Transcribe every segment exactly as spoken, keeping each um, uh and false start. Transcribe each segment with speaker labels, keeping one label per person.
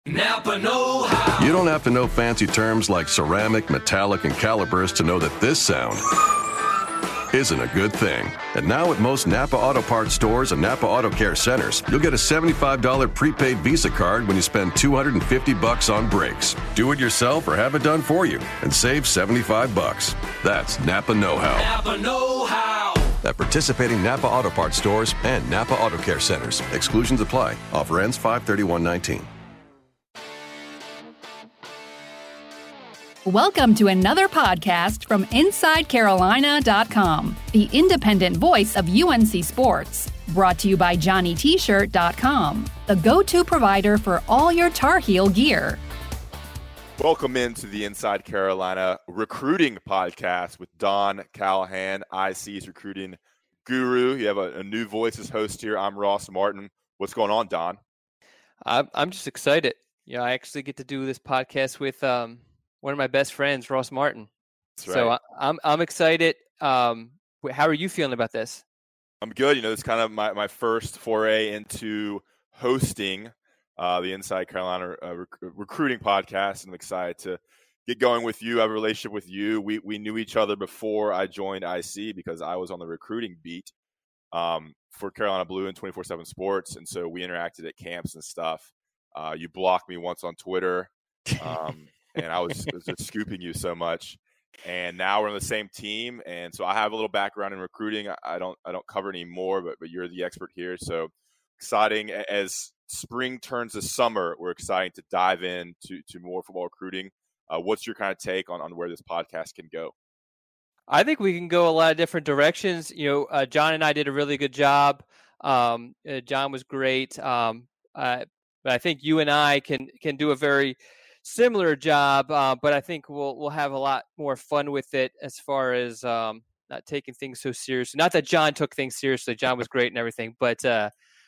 Speaker 1: Napa know-how.
Speaker 2: You don't have to know fancy terms like ceramic, metallic, and calipers to know that this sound isn't a good thing. And now at most Napa Auto Parts stores and Napa Auto Care centers, you'll get a seventy-five dollars prepaid Visa card when you spend two hundred fifty bucks on brakes. Do it yourself or have it done for you and save seventy-five bucks. That's Napa know-how.
Speaker 1: Napa know-how.
Speaker 2: At participating Napa Auto Parts stores and Napa Auto Care centers. Exclusions apply. Offer ends five thirty-one nineteen.
Speaker 3: Welcome to another podcast from Inside Carolina dot com, the independent voice of U N C sports. Brought to you by Johnny T Shirt dot com, the go-to provider for all your Tar Heel gear.
Speaker 4: Welcome into the Inside Carolina recruiting podcast with Don Callahan, I C's recruiting guru. You have a, a new voice as host here. I'm Ross Martin. What's going on, Don?
Speaker 5: I'm I'm just excited. You know, I actually get to do this podcast with um. one of my best friends, Ross Martin.
Speaker 4: That's right.
Speaker 5: So I, I'm I'm excited. Um, how are you feeling about this?
Speaker 4: I'm good. You know, it's kind of my, my first foray into hosting uh, the Inside Carolina uh, rec- recruiting podcast. And I'm excited to get going with you. I have a relationship with you. We we knew each other before I joined I C because I was on the recruiting beat um, for Carolina Blue and twenty-four seven Sports. And so we interacted at camps and stuff. Uh, you blocked me once on Twitter. Um And I was, was just scooping you so much, and now we're on the same team. And so I have a little background in recruiting. I don't, I don't cover anymore, but but you're the expert here. So exciting as spring turns to summer. We're excited to dive in to, to more football recruiting. Uh, what's your kind of take on, on where this podcast can go?
Speaker 5: I think we can go a lot of different directions. You know, uh, John and I did a really good job. Um, uh, John was great, um, uh, but I think you and I can can do a very similar job, uh, but I think we'll we'll have a lot more fun with it as far as um, not taking things so seriously. Not that John took things seriously. John was great and everything, but uh,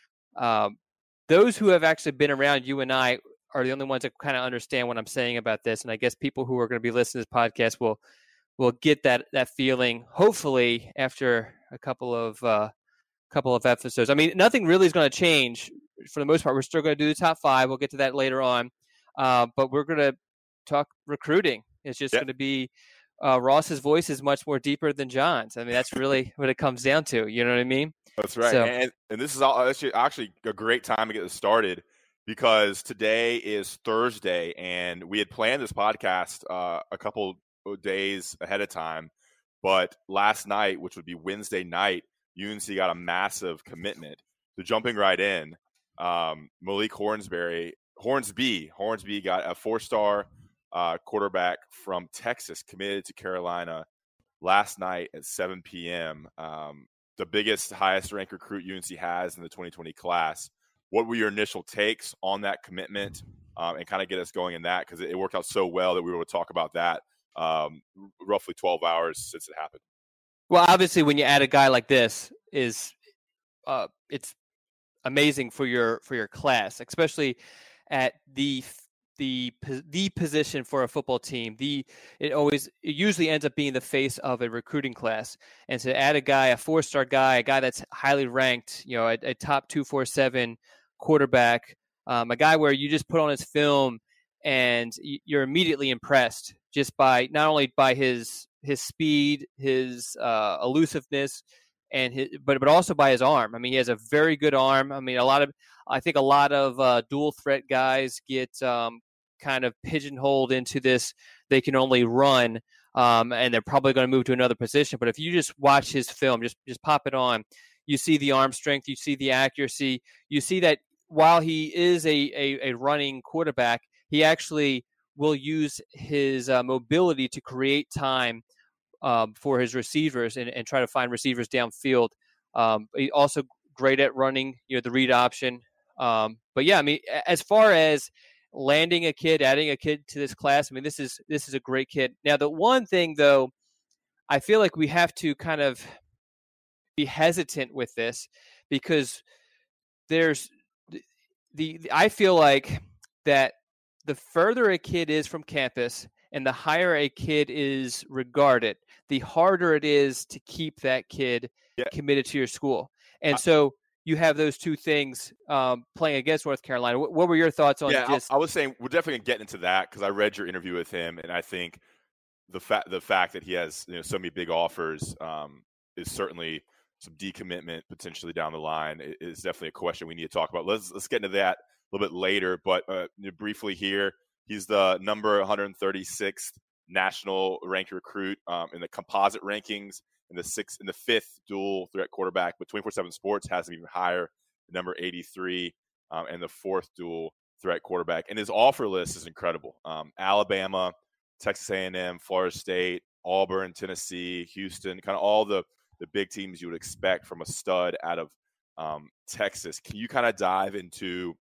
Speaker 5: um, those who have actually been around you and I are the only ones that kind of understand what I'm saying about this. And I guess people who are going to be listening to this podcast will will get that that feeling. Hopefully, after a couple of uh, couple of episodes. I mean, nothing really is going to change for the most part. We're still going to do the top five. We'll get to that later on. Uh, but we're going to talk recruiting. It's just yep. going to be uh, Ross's voice is much more deeper than John's. I mean, that's really what it comes down to. You know what I mean?
Speaker 4: That's right. So, and, and this is all, actually, actually a great time to get this started because today is Thursday, and we had planned this podcast uh, a couple of days ahead of time. But last night, which would be Wednesday night, U N C got a massive commitment. So jumping right in, um, Malik Hornsberry. Hornsby. Hornsby got a four-star uh, quarterback from Texas committed to Carolina last night at seven p.m. Um, the biggest, highest-ranked recruit U N C has in the twenty twenty class. What were your initial takes on that commitment um, and kind of get us going in that? Because it, it worked out so well that we were able to talk about that um, roughly twelve hours since it happened.
Speaker 5: Well, obviously, when you add a guy like this, is uh, it's amazing for your for your class, especially at the the the position for a football team. The it always it usually ends up being the face of a recruiting class, and to add a guy, a four star guy, a guy that's highly ranked, you know, a, a top two four seven quarterback, um, a guy where you just put on his film and you're immediately impressed just by not only by his his speed, his uh, elusiveness, and his, but but also by his arm. I mean, he has a very good arm. I mean, a lot of I think a lot of uh, dual threat guys get um, kind of pigeonholed into this. They can only run, um, and they're probably going to move to another position. But if you just watch his film, just just pop it on, you see the arm strength, you see the accuracy, you see that while he is a a, a running quarterback, he actually will use his uh, mobility to create time um, for his receivers and, and try to find receivers downfield. Um, he also great at running, you know, the read option. Um, but yeah, I mean, as far as landing a kid, adding a kid to this class, I mean, this is this is a great kid. Now, the one thing though, I feel like we have to kind of be hesitant with this because there's the, the I feel like that the further a kid is from campus and the higher a kid is regarded, the harder it is to keep that kid yeah. committed to your school. And so you have those two things um, playing against North Carolina. What, what were your thoughts on
Speaker 4: yeah,
Speaker 5: just?
Speaker 4: I, I was saying we're definitely gonna get into that because I read your interview with him, and I think the fact the fact that he has you know so many big offers um, is certainly some decommitment potentially down the line is definitely a question we need to talk about. Let's let's get into that a little bit later. But uh, briefly here, he's the number one hundred thirty-sixth national ranked recruit um, in the composite rankings, in the sixth, in the fifth dual threat quarterback. But twenty-four seven Sports has him even higher, number eighty-three, um, and the fourth dual threat quarterback. And his offer list is incredible. Um, Alabama, Texas A and M, Florida State, Auburn, Tennessee, Houston, kind of all the, the big teams you would expect from a stud out of um, Texas. Can you kind of dive into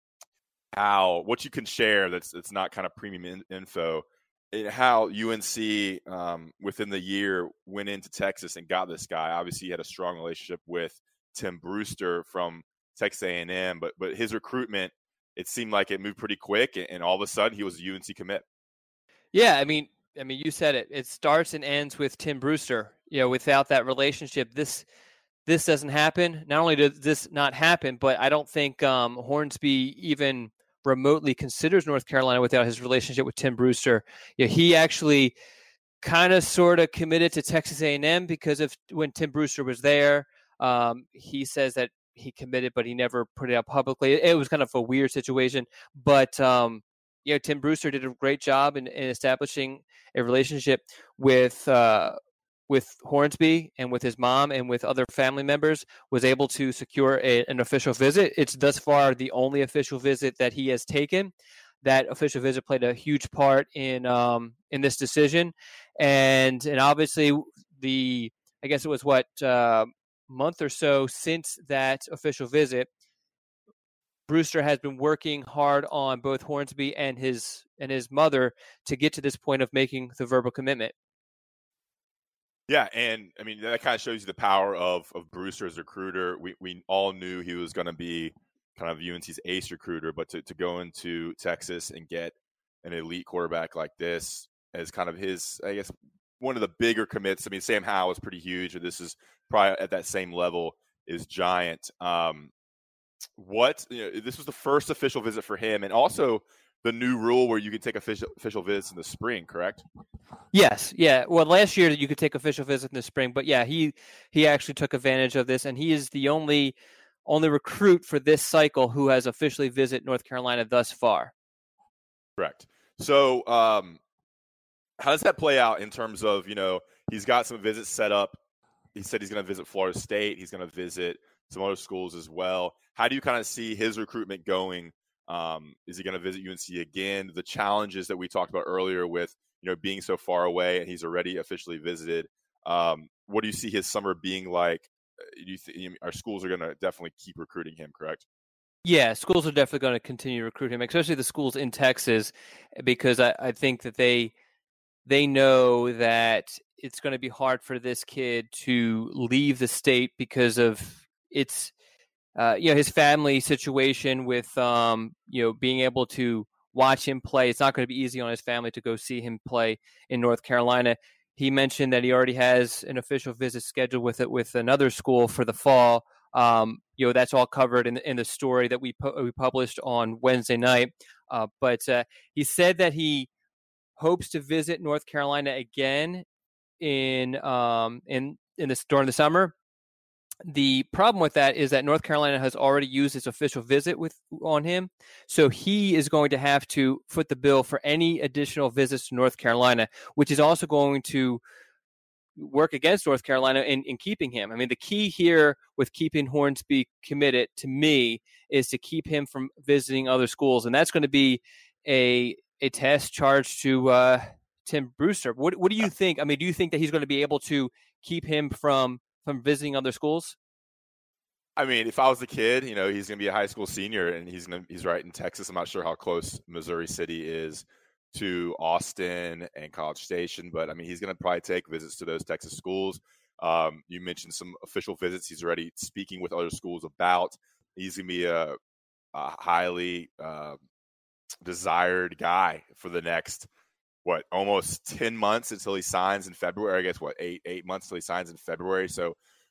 Speaker 4: how what you can share that's that's not kind of premium in, info, and how U N C um, within the year went into Texas and got this guy? Obviously, he had a strong relationship with Tim Brewster from Texas A and M, but but his recruitment, it seemed like it moved pretty quick, and, and all of a sudden he was a U N C commit.
Speaker 5: Yeah, I mean, I mean, you said it. It starts and ends with Tim Brewster. You know, without that relationship, this this doesn't happen. Not only does this not happen, but I don't think um, Hornsby even remotely considers North Carolina without his relationship with Tim Brewster. You know, he actually kind of sort of committed to Texas A and M because of when Tim Brewster was there. Um, he says that he committed, but he never put it out publicly. It, it was kind of a weird situation, but um, you know, Tim Brewster did a great job in, in establishing a relationship with uh, with Hornsby and with his mom and with other family members, was able to secure a, an official visit. It's thus far the only official visit that he has taken. That official visit played a huge part in um, in this decision, and and obviously the I guess it was what uh, month or so since that official visit, Brewster has been working hard on both Hornsby and his and his mother to get to this point of making the verbal commitment.
Speaker 4: Yeah, and I mean that kind of shows you the power of of Brewster as a recruiter. We we all knew he was going to be kind of U N C's ace recruiter, but to, to go into Texas and get an elite quarterback like this as kind of his, I guess, one of the bigger commits. I mean, Sam Howell is pretty huge, and this is probably at that same level is giant. Um, what you know, this was the first official visit for him, and also the new rule where you can take official official visits in the spring, correct?
Speaker 5: Yes, yeah. Well, last year you could take official visits in the spring, but yeah, he he actually took advantage of this, and he is the only only recruit for this cycle who has officially visited North Carolina thus far.
Speaker 4: Correct. So, um, how does that play out in terms of, you know, he's got some visits set up. He said he's going to visit Florida State. He's going to visit some other schools as well. How do you kind of see his recruitment going? Um, is he going to visit U N C again? The challenges that we talked about earlier with, you know, being so far away, and he's already officially visited. Um, what do you see his summer being like? Do you think our schools are going to definitely keep recruiting him, correct?
Speaker 5: Yeah, schools are definitely going to continue to recruit him, especially the schools in Texas, because I, I think that they they know that it's going to be hard for this kid to leave the state because of its, uh, you know, his family situation with, um, you know, being able to watch him play. It's not going to be easy on his family to go see him play in North Carolina. He mentioned that he already has an official visit scheduled with it with another school for the fall. Um, you know, that's all covered in, in the story that we pu- we published on Wednesday night. Uh, but uh, he said that he hopes to visit North Carolina again in um, in in this during the summer. The problem with that is that North Carolina has already used its official visit with on him, so he is going to have to foot the bill for any additional visits to North Carolina, which is also going to work against North Carolina in, in keeping him. I mean, the key here with keeping Hornsby committed, to me, is to keep him from visiting other schools, and that's going to be a a test charged to uh, Tim Brewster. What what do you think? I mean, do you think that he's going to be able to keep him from from visiting other schools?
Speaker 4: I mean, if I was a kid, you know, he's going to be a high school senior, and he's going to, he's right in Texas. I'm not sure how close Missouri City is to Austin and College Station, but I mean, he's going to probably take visits to those Texas schools. Um, you mentioned some official visits he's already speaking with other schools about. He's going to be a, a highly uh, desired guy for the next, what, almost ten months until he signs in February. I guess, what, eight eight months until he signs in February. So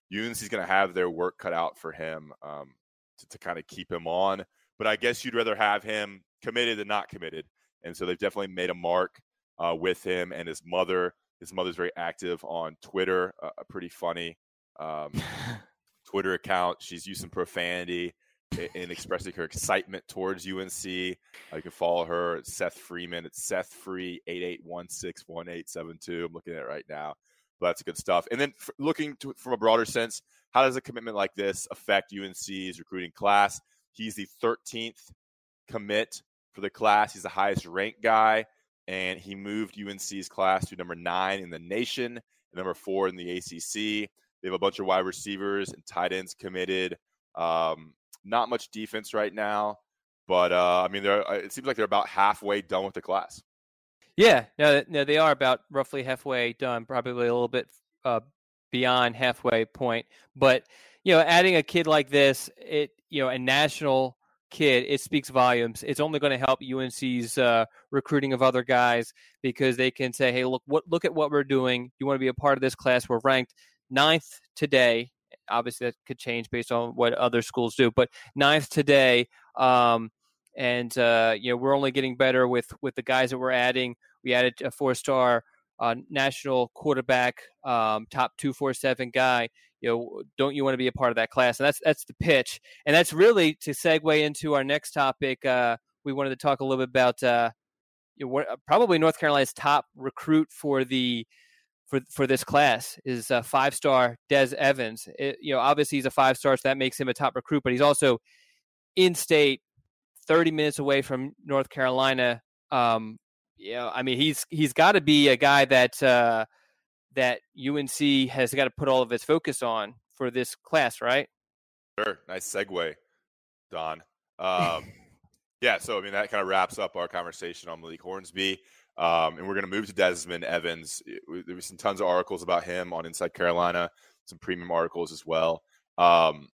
Speaker 4: U N C is going to have their work cut out for him um, to, to kind of keep him on. But I guess you'd rather have him committed than not committed. And so they've definitely made a mark uh, with him and his mother. His mother's very active on Twitter, uh, a pretty funny um, Twitter account. She's using profanity in expressing her excitement towards U N C. Uh, you can follow her at Seth Freeman. It's Seth Free eight eight one six one eight seven two. I'm looking at it right now. But that's good stuff. And then f- looking to, from a broader sense, how does a commitment like this affect U N C's recruiting class? He's the thirteenth commit for the class. He's the highest ranked guy, and he moved U N C's class to number nine in the nation, and number four in the A C C. They have a bunch of wide receivers and tight ends committed. Um, not much defense right now, but uh, I mean, they're, it seems like they're about halfway done with the class.
Speaker 5: Yeah, no, no, they are about roughly halfway done, probably a little bit uh, beyond halfway point. But, you know, adding a kid like this, it, you know, a national kid, it speaks volumes. It's only going to help U N C's uh, recruiting of other guys because they can say, hey, look, what, look at what we're doing. You want to be a part of this class. We're ranked ninth today. Obviously, that could change based on what other schools do, but ninth today. Um, and, uh, you know, we're only getting better with, with the guys that we're adding. We added a four-star uh, national quarterback, um, top two four seven guy. You know, don't you want to be a part of that class? And that's that's the pitch. And that's really to segue into our next topic. Uh, we wanted to talk a little bit about uh, you know, probably North Carolina's top recruit for the for for this class is uh, five-star Des Evans. It, you know, obviously he's a five-star, so that makes him a top recruit. But he's also in-state, thirty minutes away from North Carolina. Um, you know, I mean, he's he's got to be a guy that uh, that U N C has got to put all of its focus on for this class, right?
Speaker 4: Sure. Nice segue, Don. Um, yeah, so, I mean, that kind of wraps up our conversation on Malik Hornsby. Um, and we're going to move to Desmond Evans. There was some tons of articles about him on Inside Carolina, some premium articles as well. Um,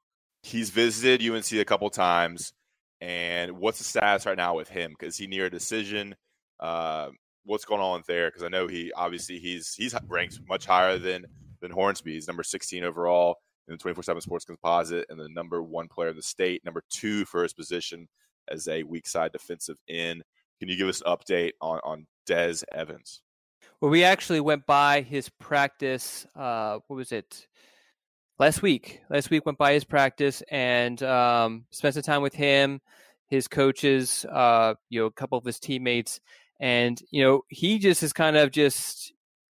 Speaker 4: he's visited U N C a couple times. And what's the status right now with him? Is he near a decision? Uh, what's going on there? Because I know he obviously he's he's ranked much higher than than Hornsby. He's number sixteen overall in the twenty-four seven Sports Composite and the number one player in the state, number two for his position as a weak side defensive end. Can you give us an update on, on Des Evans?
Speaker 5: Well, we actually went by his practice. Uh, what was it? Last week. Last week went by his practice and um, spent some time with him, his coaches, uh, you know, a couple of his teammates. And, you know, he just is kind of just,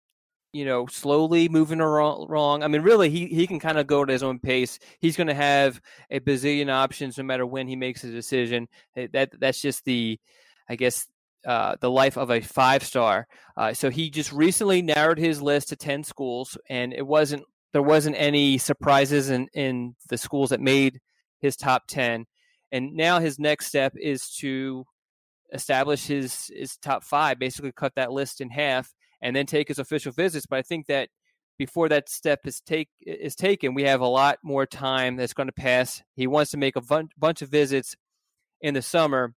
Speaker 5: you know, slowly moving along. I mean, really, he, he can kind of go at his own pace. He's going to have a bazillion options no matter when he makes a decision. That That's just the, I guess, uh, the life of a five-star. Uh, so he just recently narrowed his list to ten schools, and it wasn't, there wasn't any surprises in, in the schools that made his top ten. And now his next step is to establish his, his top five, basically cut that list in half, and then take his official visits. But I think that before that step is take is taken, we have a lot more time that's going to pass. He wants to make a bun- bunch of visits in the summer,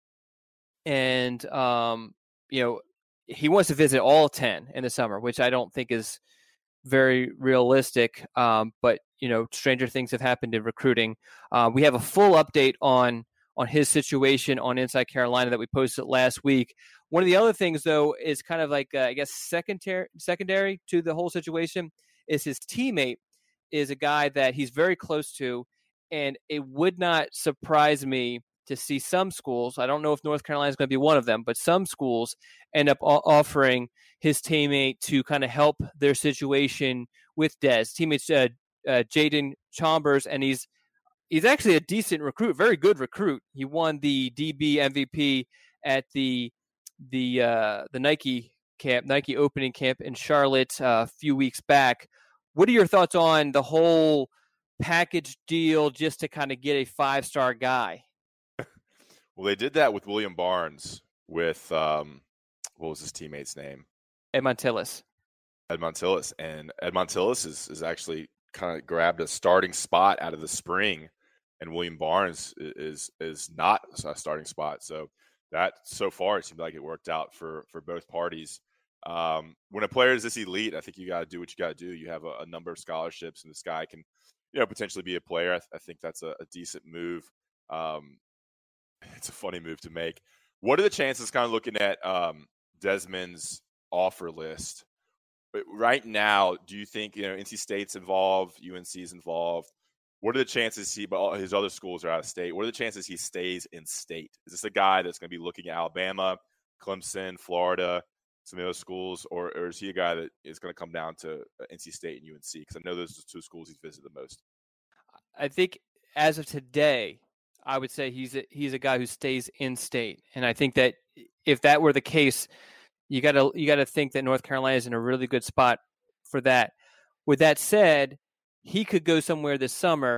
Speaker 5: and um, you know, he wants to visit all ten in the summer, which I don't think is very realistic. Um, but you know, stranger things have happened in recruiting. Uh, we have a full update on on his situation on Inside Carolina that we posted last week. One of the other things, though, is kind of like, uh, I guess, secondary, secondary to the whole situation is his teammate is a guy that he's very close to, and it would not surprise me to see some schools, I don't know if North Carolina is going to be one of them, but some schools end up offering his teammate to kind of help their situation with Des. Teammate's uh, uh, Jaden Chambers, and he's He's actually a decent recruit, very good recruit. He won the D B M V P at the the uh, the Nike camp, Nike opening camp in Charlotte uh, a few weeks back. What are your thoughts on the whole package deal just to kind of get a five-star guy?
Speaker 4: Well, they did that with William Barnes with, um, what was his teammate's name?
Speaker 5: Ed Montilus.
Speaker 4: Ed Montilus. And Ed Montilus is, is actually kind of grabbed a starting spot out of the spring, and William Barnes is is not a starting spot. So that so far it seemed like it worked out for for both parties. Um, when a player is this elite, I think you got to do what you got to do. You have a, a number of scholarships, and this guy can, you know, potentially be a player. I, th- I think that's a, a decent move. Um, it's a funny move to make. What are the chances, kind of looking at um, Desmond's offer list right now? Do you think, you know, N C State's involved, U N C's involved? What are the chances he, but all his other schools are out of state? What are the chances he stays in state? Is this a guy that's going to be looking at Alabama, Clemson, Florida, some of those schools, or, or is he a guy that is going to come down to N C State and U N C? Because I know those are the two schools he's visited the most.
Speaker 5: I think as of today, I would say he's a, he's a guy who stays in state, and I think that if that were the case, you got to you got to think that North Carolina is in a really good spot for that. With that said, he could go somewhere this summer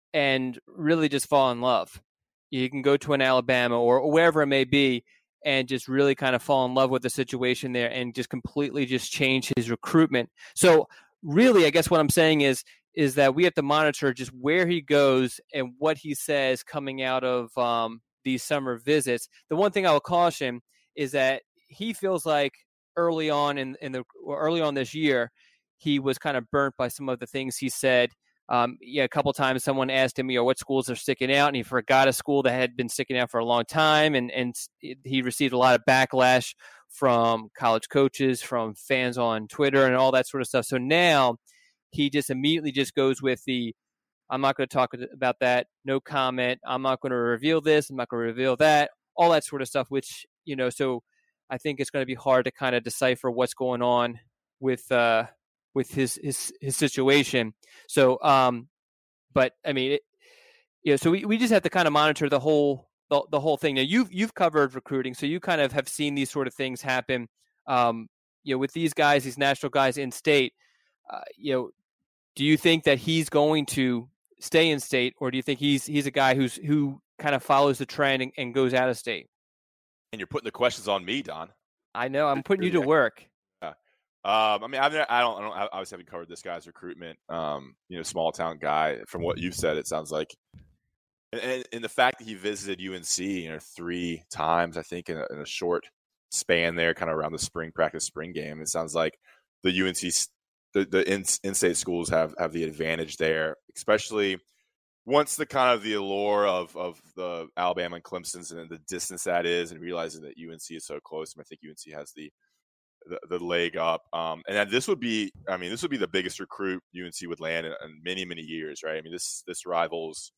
Speaker 5: and really just fall in love. You can go to an Alabama or wherever it may be and just really kind of fall in love with the situation there and just completely just change his recruitment. So really, I guess what I'm saying is, is that we have to monitor just where he goes and what he says coming out of um, these summer visits. The one thing I will caution is that he feels like early on in, in the early on this year, he was kind of burnt by some of the things he said. Um, yeah, a couple of times someone asked him, you know, what schools are sticking out, and he forgot a school that had been sticking out for a long time, and and he received a lot of backlash from college coaches, from fans on Twitter, and all that sort of stuff. So now he just immediately just goes with the, I'm not going to talk about that, no comment, I'm not going to reveal this, I'm not going to reveal that, all that sort of stuff, which, you know, so I think it's going to be hard to kind of decipher what's going on with uh, with his, his his situation. So, um, but I mean, it, you know, so we, we just have to kind of monitor the whole the, the whole thing. Now, you've you've covered recruiting, so you kind of have seen these sort of things happen. Um, you know, with these guys, these national guys in state. Uh, you know, do you think that he's going to stay in state, or do you think he's he's a guy who's who kind of follows the trend and, and goes out of state?
Speaker 4: And you're putting the questions on me, Don.
Speaker 5: I know. I'm putting you to work.
Speaker 4: Yeah. Um, I mean, I've never, I don't, I don't, I obviously haven't covered this guy's recruitment. Um, you know, small town guy. From what you've said, it sounds like, and, and, and the fact that he visited U N C, you know, three times, I think, in a, in a short span there, kind of around the spring practice, spring game. It sounds like the U N C, the, the in, in-state schools have have the advantage there, especially once the kind of the allure of of the Alabama and Clemson's and the distance that is, and realizing that U N C is so close. I think U N C has the the, the leg up. Um, and then this would be, I mean, this would be the biggest recruit U N C would land in, in many, many years, right? I mean, this this rivals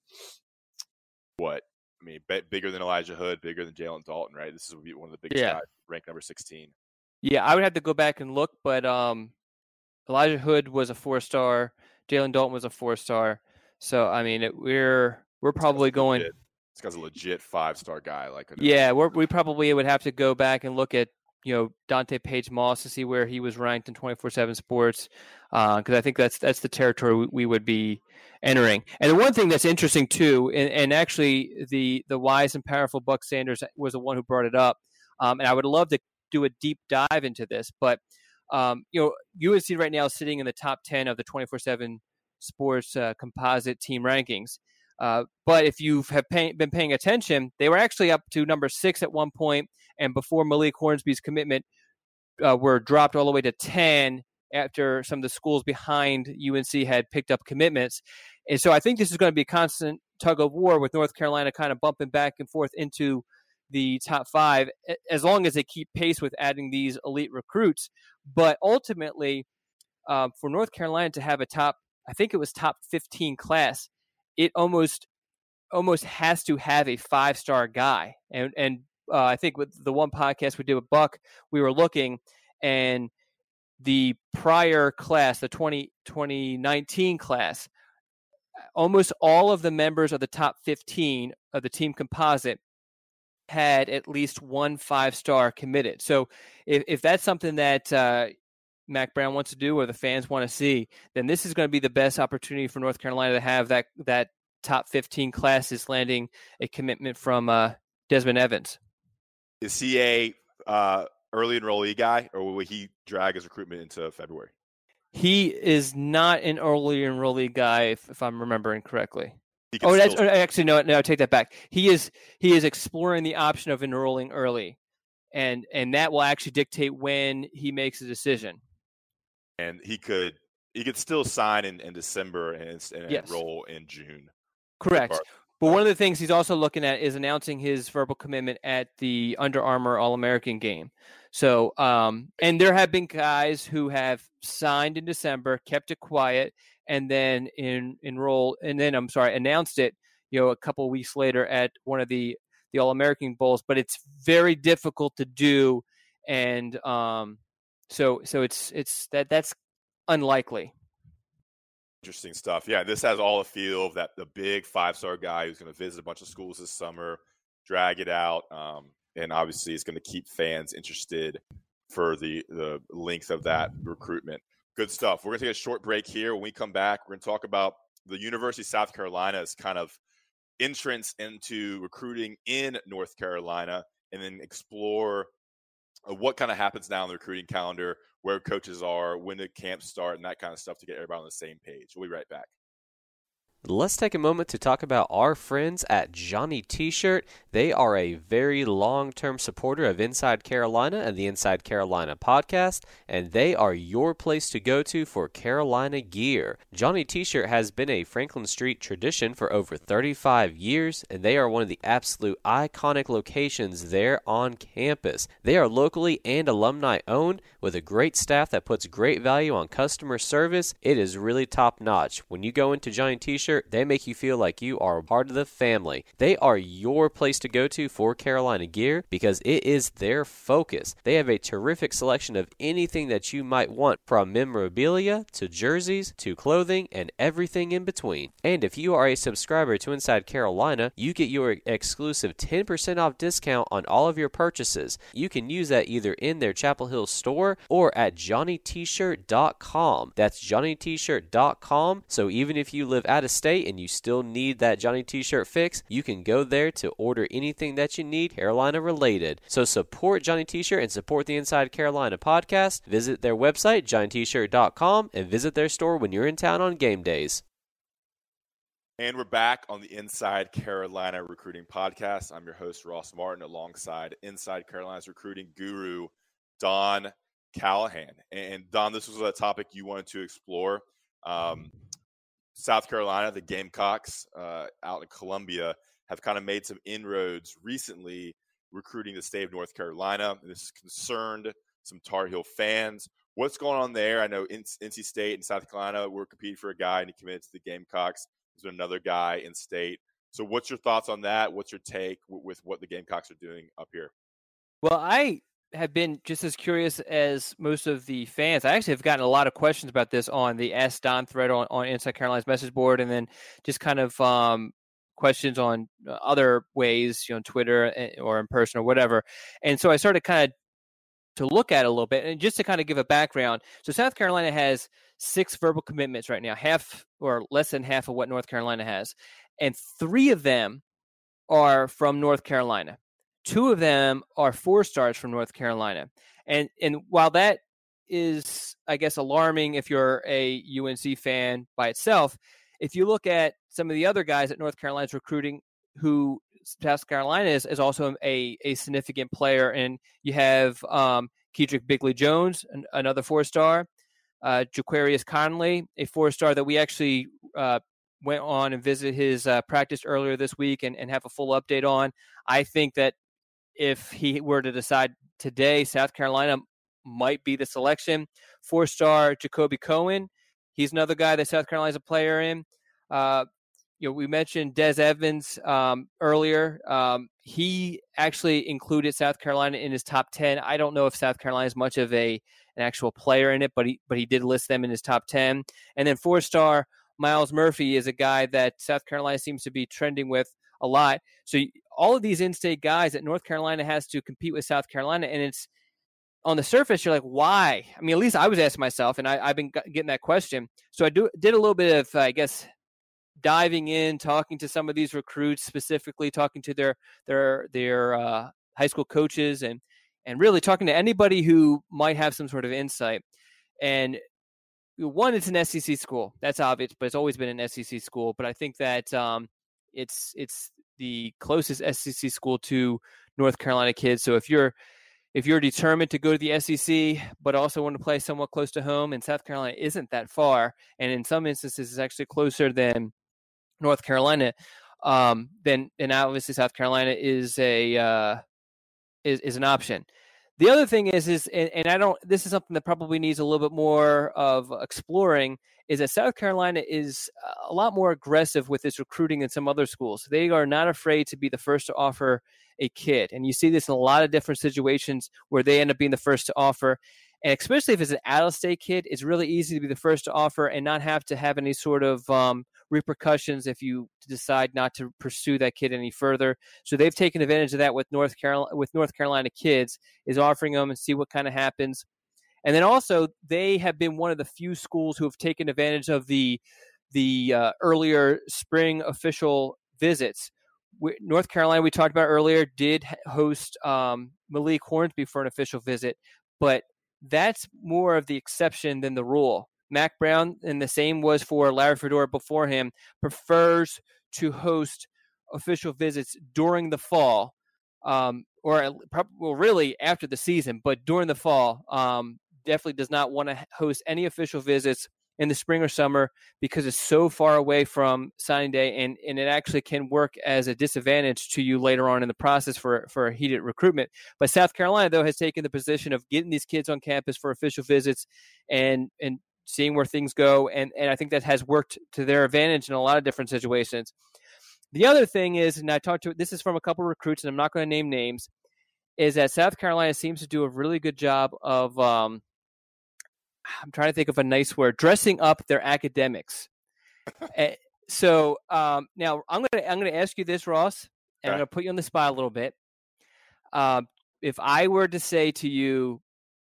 Speaker 4: what? I mean, b- bigger than Elijah Hood, bigger than Jalen Dalton, right? This would be one of the biggest
Speaker 5: Yeah.
Speaker 4: guys, ranked number sixteen.
Speaker 5: Yeah, I would have to go back and look, but um, Elijah Hood was a four-star. Jalen Dalton was a four-star. So I mean, it, we're we're probably going.
Speaker 4: Legit. This guy's a legit five-star guy. Like,
Speaker 5: yeah, we're, we probably would have to go back and look at, you know, Dante Page Moss to see where he was ranked in twenty-four seven Sports, because uh, I think that's that's the territory we, we would be entering. And the one thing that's interesting too, and, and actually the the wise and powerful Buck Sanders was the one who brought it up, um, and I would love to do a deep dive into this, but um, you know, U N C right now is sitting in the top ten of the twenty-four seven Sports uh, composite team rankings. Uh, but if you have pay, been paying attention, they were actually up to number six at one point, and before Malik Hornsby's commitment, uh, were dropped all the way to ten after some of the schools behind U N C had picked up commitments. And so I think this is going to be a constant tug of war with North Carolina kind of bumping back and forth into the top five, as long as they keep pace with adding these elite recruits. But ultimately, uh, for North Carolina to have a top, I think it was top fifteen class, it almost almost has to have a five-star guy. And and uh, I think with the one podcast we did with Buck, we were looking, and the prior class, the twenty, twenty nineteen class, almost all of the members of the top fifteen of the team composite had at least one five-star committed. So if, if that's something that uh, Mack Brown wants to do or the fans want to see, then this is going to be the best opportunity for North Carolina to have that that top fifteen classes landing a commitment from uh, Desmond Evans.
Speaker 4: Is he a uh, early enrollee guy, or will he drag his recruitment into February?
Speaker 5: He is not an early enrollee guy, if, if I'm remembering correctly. Oh, that's still... actually no. No, I take that back. He is he is exploring the option of enrolling early. and and that will actually dictate when he makes a decision.
Speaker 4: And he could he could still sign in, in December and, and
Speaker 5: Yes.
Speaker 4: enroll in June.
Speaker 5: Correct.
Speaker 4: Or-
Speaker 5: But one of the things he's also looking at is announcing his verbal commitment at the Under Armour All-American game. So, um, and there have been guys who have signed in December, kept it quiet, and then in enroll, and then I'm sorry, announced it, you know, a couple of weeks later at one of the the All-American bowls. But it's very difficult to do, and um, so so it's it's that that's unlikely.
Speaker 4: Interesting stuff. Yeah, this has all the feel of that the big five-star guy who's going to visit a bunch of schools this summer, drag it out, um, and obviously it's going to keep fans interested for the, the length of that recruitment. Good stuff. We're going to take a short break here. When we come back, we're going to talk about the University of South Carolina's kind of entrance into recruiting in North Carolina, and then explore uh, what kind of happens now on the recruiting calendar, where coaches are, when the camps start, and that kind of stuff to get everybody on the same page. We'll be right back.
Speaker 6: Let's take a moment to talk about our friends at Johnny T-Shirt. They are a very long-term supporter of Inside Carolina and the Inside Carolina podcast, and they are your place to go to for Carolina gear. Johnny T-Shirt has been a Franklin Street tradition for over thirty-five years, and they are one of the absolute iconic locations there on campus. They are locally and alumni-owned with a great staff that puts great value on customer service. It is really top-notch. When you go into Johnny T-Shirt, they make you feel like you are part of the family. They are your place to go to for Carolina gear because it is their focus. They have a terrific selection of anything that you might want, from memorabilia to jerseys to clothing and everything in between. And if you are a subscriber to Inside Carolina, you get your exclusive ten percent off discount on all of your purchases. You can use that either in their Chapel Hill store or at johnny t shirt dot com. That's johnny t shirt dot com. So even if you live out of state and you still need that Johnny T-Shirt fix, you can go there to order anything that you need Carolina related. So support Johnny T-Shirt and support the Inside Carolina podcast. Visit their website, johnny t shirt dot com, and visit their store when you're in town on game days.
Speaker 4: And we're back on the Inside Carolina Recruiting Podcast. I'm your host, Ross Martin, alongside Inside Carolina's recruiting guru, Don Callahan. And Don, this was a topic you wanted to explore. Um, South Carolina, the Gamecocks uh, out in Columbia, have kind of made some inroads recently recruiting the state of North Carolina. This has concerned some Tar Heel fans. What's going on there? I know N C State and South Carolina were competing for a guy, and he committed to the Gamecocks. There's another guy in state. So what's your thoughts on that? What's your take w- with what the Gamecocks are doing up here?
Speaker 5: Well, I have been just as curious as most of the fans. I actually have gotten a lot of questions about this on the Ask Don thread on, on Inside Carolina's message board, and then just kind of um, questions on other ways, you know, Twitter or in person or whatever. And so I started kind of to look at it a little bit, and just to kind of give a background. So South Carolina has six verbal commitments right now, half or less than half of what North Carolina has. And three of them are from North Carolina. Two of them are four stars from North Carolina. And and while that is, I guess, alarming if you're a U N C fan by itself, if you look at some of the other guys that North Carolina's recruiting, who South Carolina is, is also a, a significant player. And you have um, Kedrick Bigley-Jones, an, another four-star, uh, Jaquarius Conley, a four-star that we actually uh, went on and visited his uh, practice earlier this week and, and have a full update on. I think that if he were to decide today, South Carolina might be the selection. Four-star Jacoby Cohen, he's another guy that South Carolina's a player in. Uh, you know, we mentioned Des Evans um, earlier. Um, he actually included South Carolina in his top ten. I don't know if South Carolina is much of a an actual player in it, but he but he did list them in his top ten. And then four-star Miles Murphy is a guy that South Carolina seems to be trending with a lot. So all of these in-state guys that North Carolina has to compete with South Carolina, and it's on the surface, you're like, why? I mean, at least I was asking myself, and I, I've been getting that question. So I do did a little bit of, uh, I guess, diving in, talking to some of these recruits, specifically talking to their their their uh, high school coaches, and and really talking to anybody who might have some sort of insight. And one, it's an S E C school. That's obvious, but it's always been an S E C school. But I think that um, it's it's the closest S E C school to North Carolina kids. So if you're if you're determined to go to the S E C, but also want to play somewhat close to home, and South Carolina isn't that far, and in some instances is actually closer than North Carolina, um, then then obviously South Carolina is a uh, is is an option. The other thing is is and, and I don't. This is something that probably needs a little bit more of exploring. Is that South Carolina is a lot more aggressive with its recruiting than some other schools. They are not afraid to be the first to offer a kid. And you see this in a lot of different situations where they end up being the first to offer. And especially if it's an out-of-state kid, it's really easy to be the first to offer and not have to have any sort of um, repercussions if you decide not to pursue that kid any further. So they've taken advantage of that with North Carolina, with North Carolina kids, is offering them and see what kind of happens. And then also, they have been one of the few schools who have taken advantage of the the uh, earlier spring official visits. We, North Carolina, we talked about earlier, did host um, Malik Hornsby for an official visit, but that's more of the exception than the rule. Mack Brown, and the same was for Larry Fedora before him, prefers to host official visits during the fall, um, or well, really after the season, but during the fall. Um, definitely does not want to host any official visits in the spring or summer because it's so far away from signing day, and, and it actually can work as a disadvantage to you later on in the process for, for a heated recruitment. But South Carolina, though, has taken the position of getting these kids on campus for official visits and and seeing where things go, and, and I think that has worked to their advantage in a lot of different situations. The other thing is, and I talked to, this is from a couple of recruits, and I'm not going to name names, is that South Carolina seems to do a really good job of um, I'm trying to think of a nice word, dressing up their academics. uh, so um, now I'm going to I'm going to ask you this, Ross, and okay. I'm going to put you on the spot a little bit. Um, if I were to say to you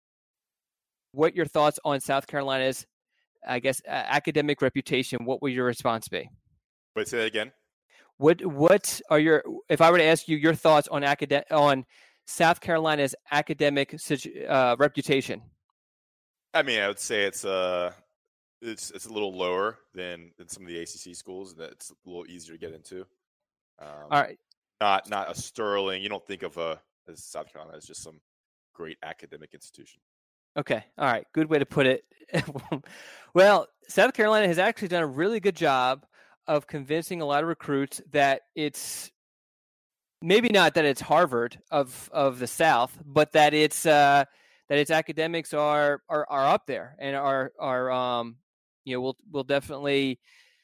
Speaker 5: what your thoughts on South Carolina's, I guess, uh, academic reputation, what would your response be?
Speaker 4: Wait, say that again.
Speaker 5: What what are your if I were to ask you your thoughts on acad- on South Carolina's academic uh, reputation?
Speaker 4: I mean, I would say it's uh it's it's a little lower than, than some of the A C C schools. That it's a little easier to get into. Um,
Speaker 5: All right,
Speaker 4: not not a sterling. You don't think of a as South Carolina as just some great academic institution.
Speaker 5: Okay, all right, good way to put it. Well, South Carolina has actually done a really good job of convincing a lot of recruits that it's maybe not that it's Harvard of of the South, but that it's uh, that its academics are, are are up there and are are um you know will will definitely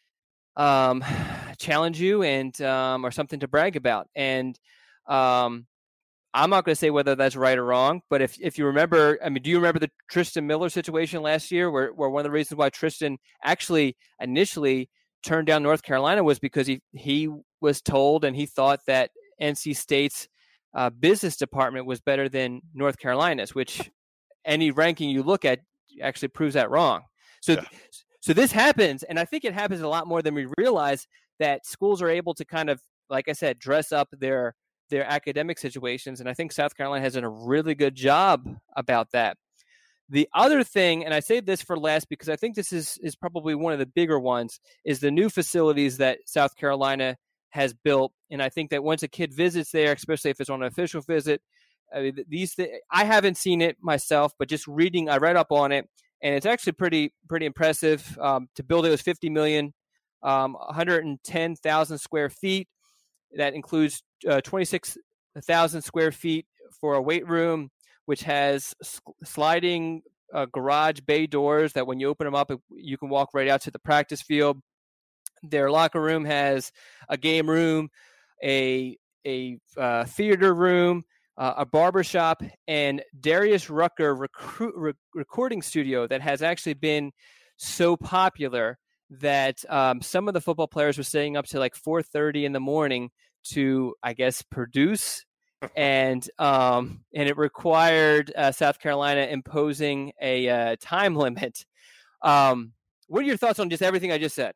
Speaker 5: um challenge you and um are something to brag about. And um I'm not going to say whether that's right or wrong, but if if you remember, I mean, do you remember the Tristan Miller situation last year, where where one of the reasons why Tristan actually initially turned down North Carolina was because he he was told and he thought that N C State's uh, business department was better than North Carolina's, which any ranking you look at actually proves that wrong. So, yeah. so this happens, and I think it happens a lot more than we realize, that schools are able to kind of, like I said, dress up their their academic situations, and I think South Carolina has done a really good job about that. The other thing, and I say this for last because I think this is is probably one of the bigger ones, is the new facilities that South Carolina has built. And I think that once a kid visits there, especially if it's on an official visit, I mean, these th- I haven't seen it myself, but just reading, I read up on it, and it's actually pretty pretty impressive. Um, to build it was fifty million dollars, um, one hundred ten thousand square feet. That includes uh, twenty-six thousand square feet for a weight room, which has sliding uh, garage bay doors that when you open them up, you can walk right out to the practice field. Their locker room has a game room, a a uh, theater room, uh, a barbershop, and Darius Rucker recruit, re- recording studio that has actually been so popular that um, some of the football players were staying up to like four thirty in the morning to, I guess, produce. and um, and it required uh, South Carolina imposing a uh, time limit. Um, what are your thoughts on just everything I just said?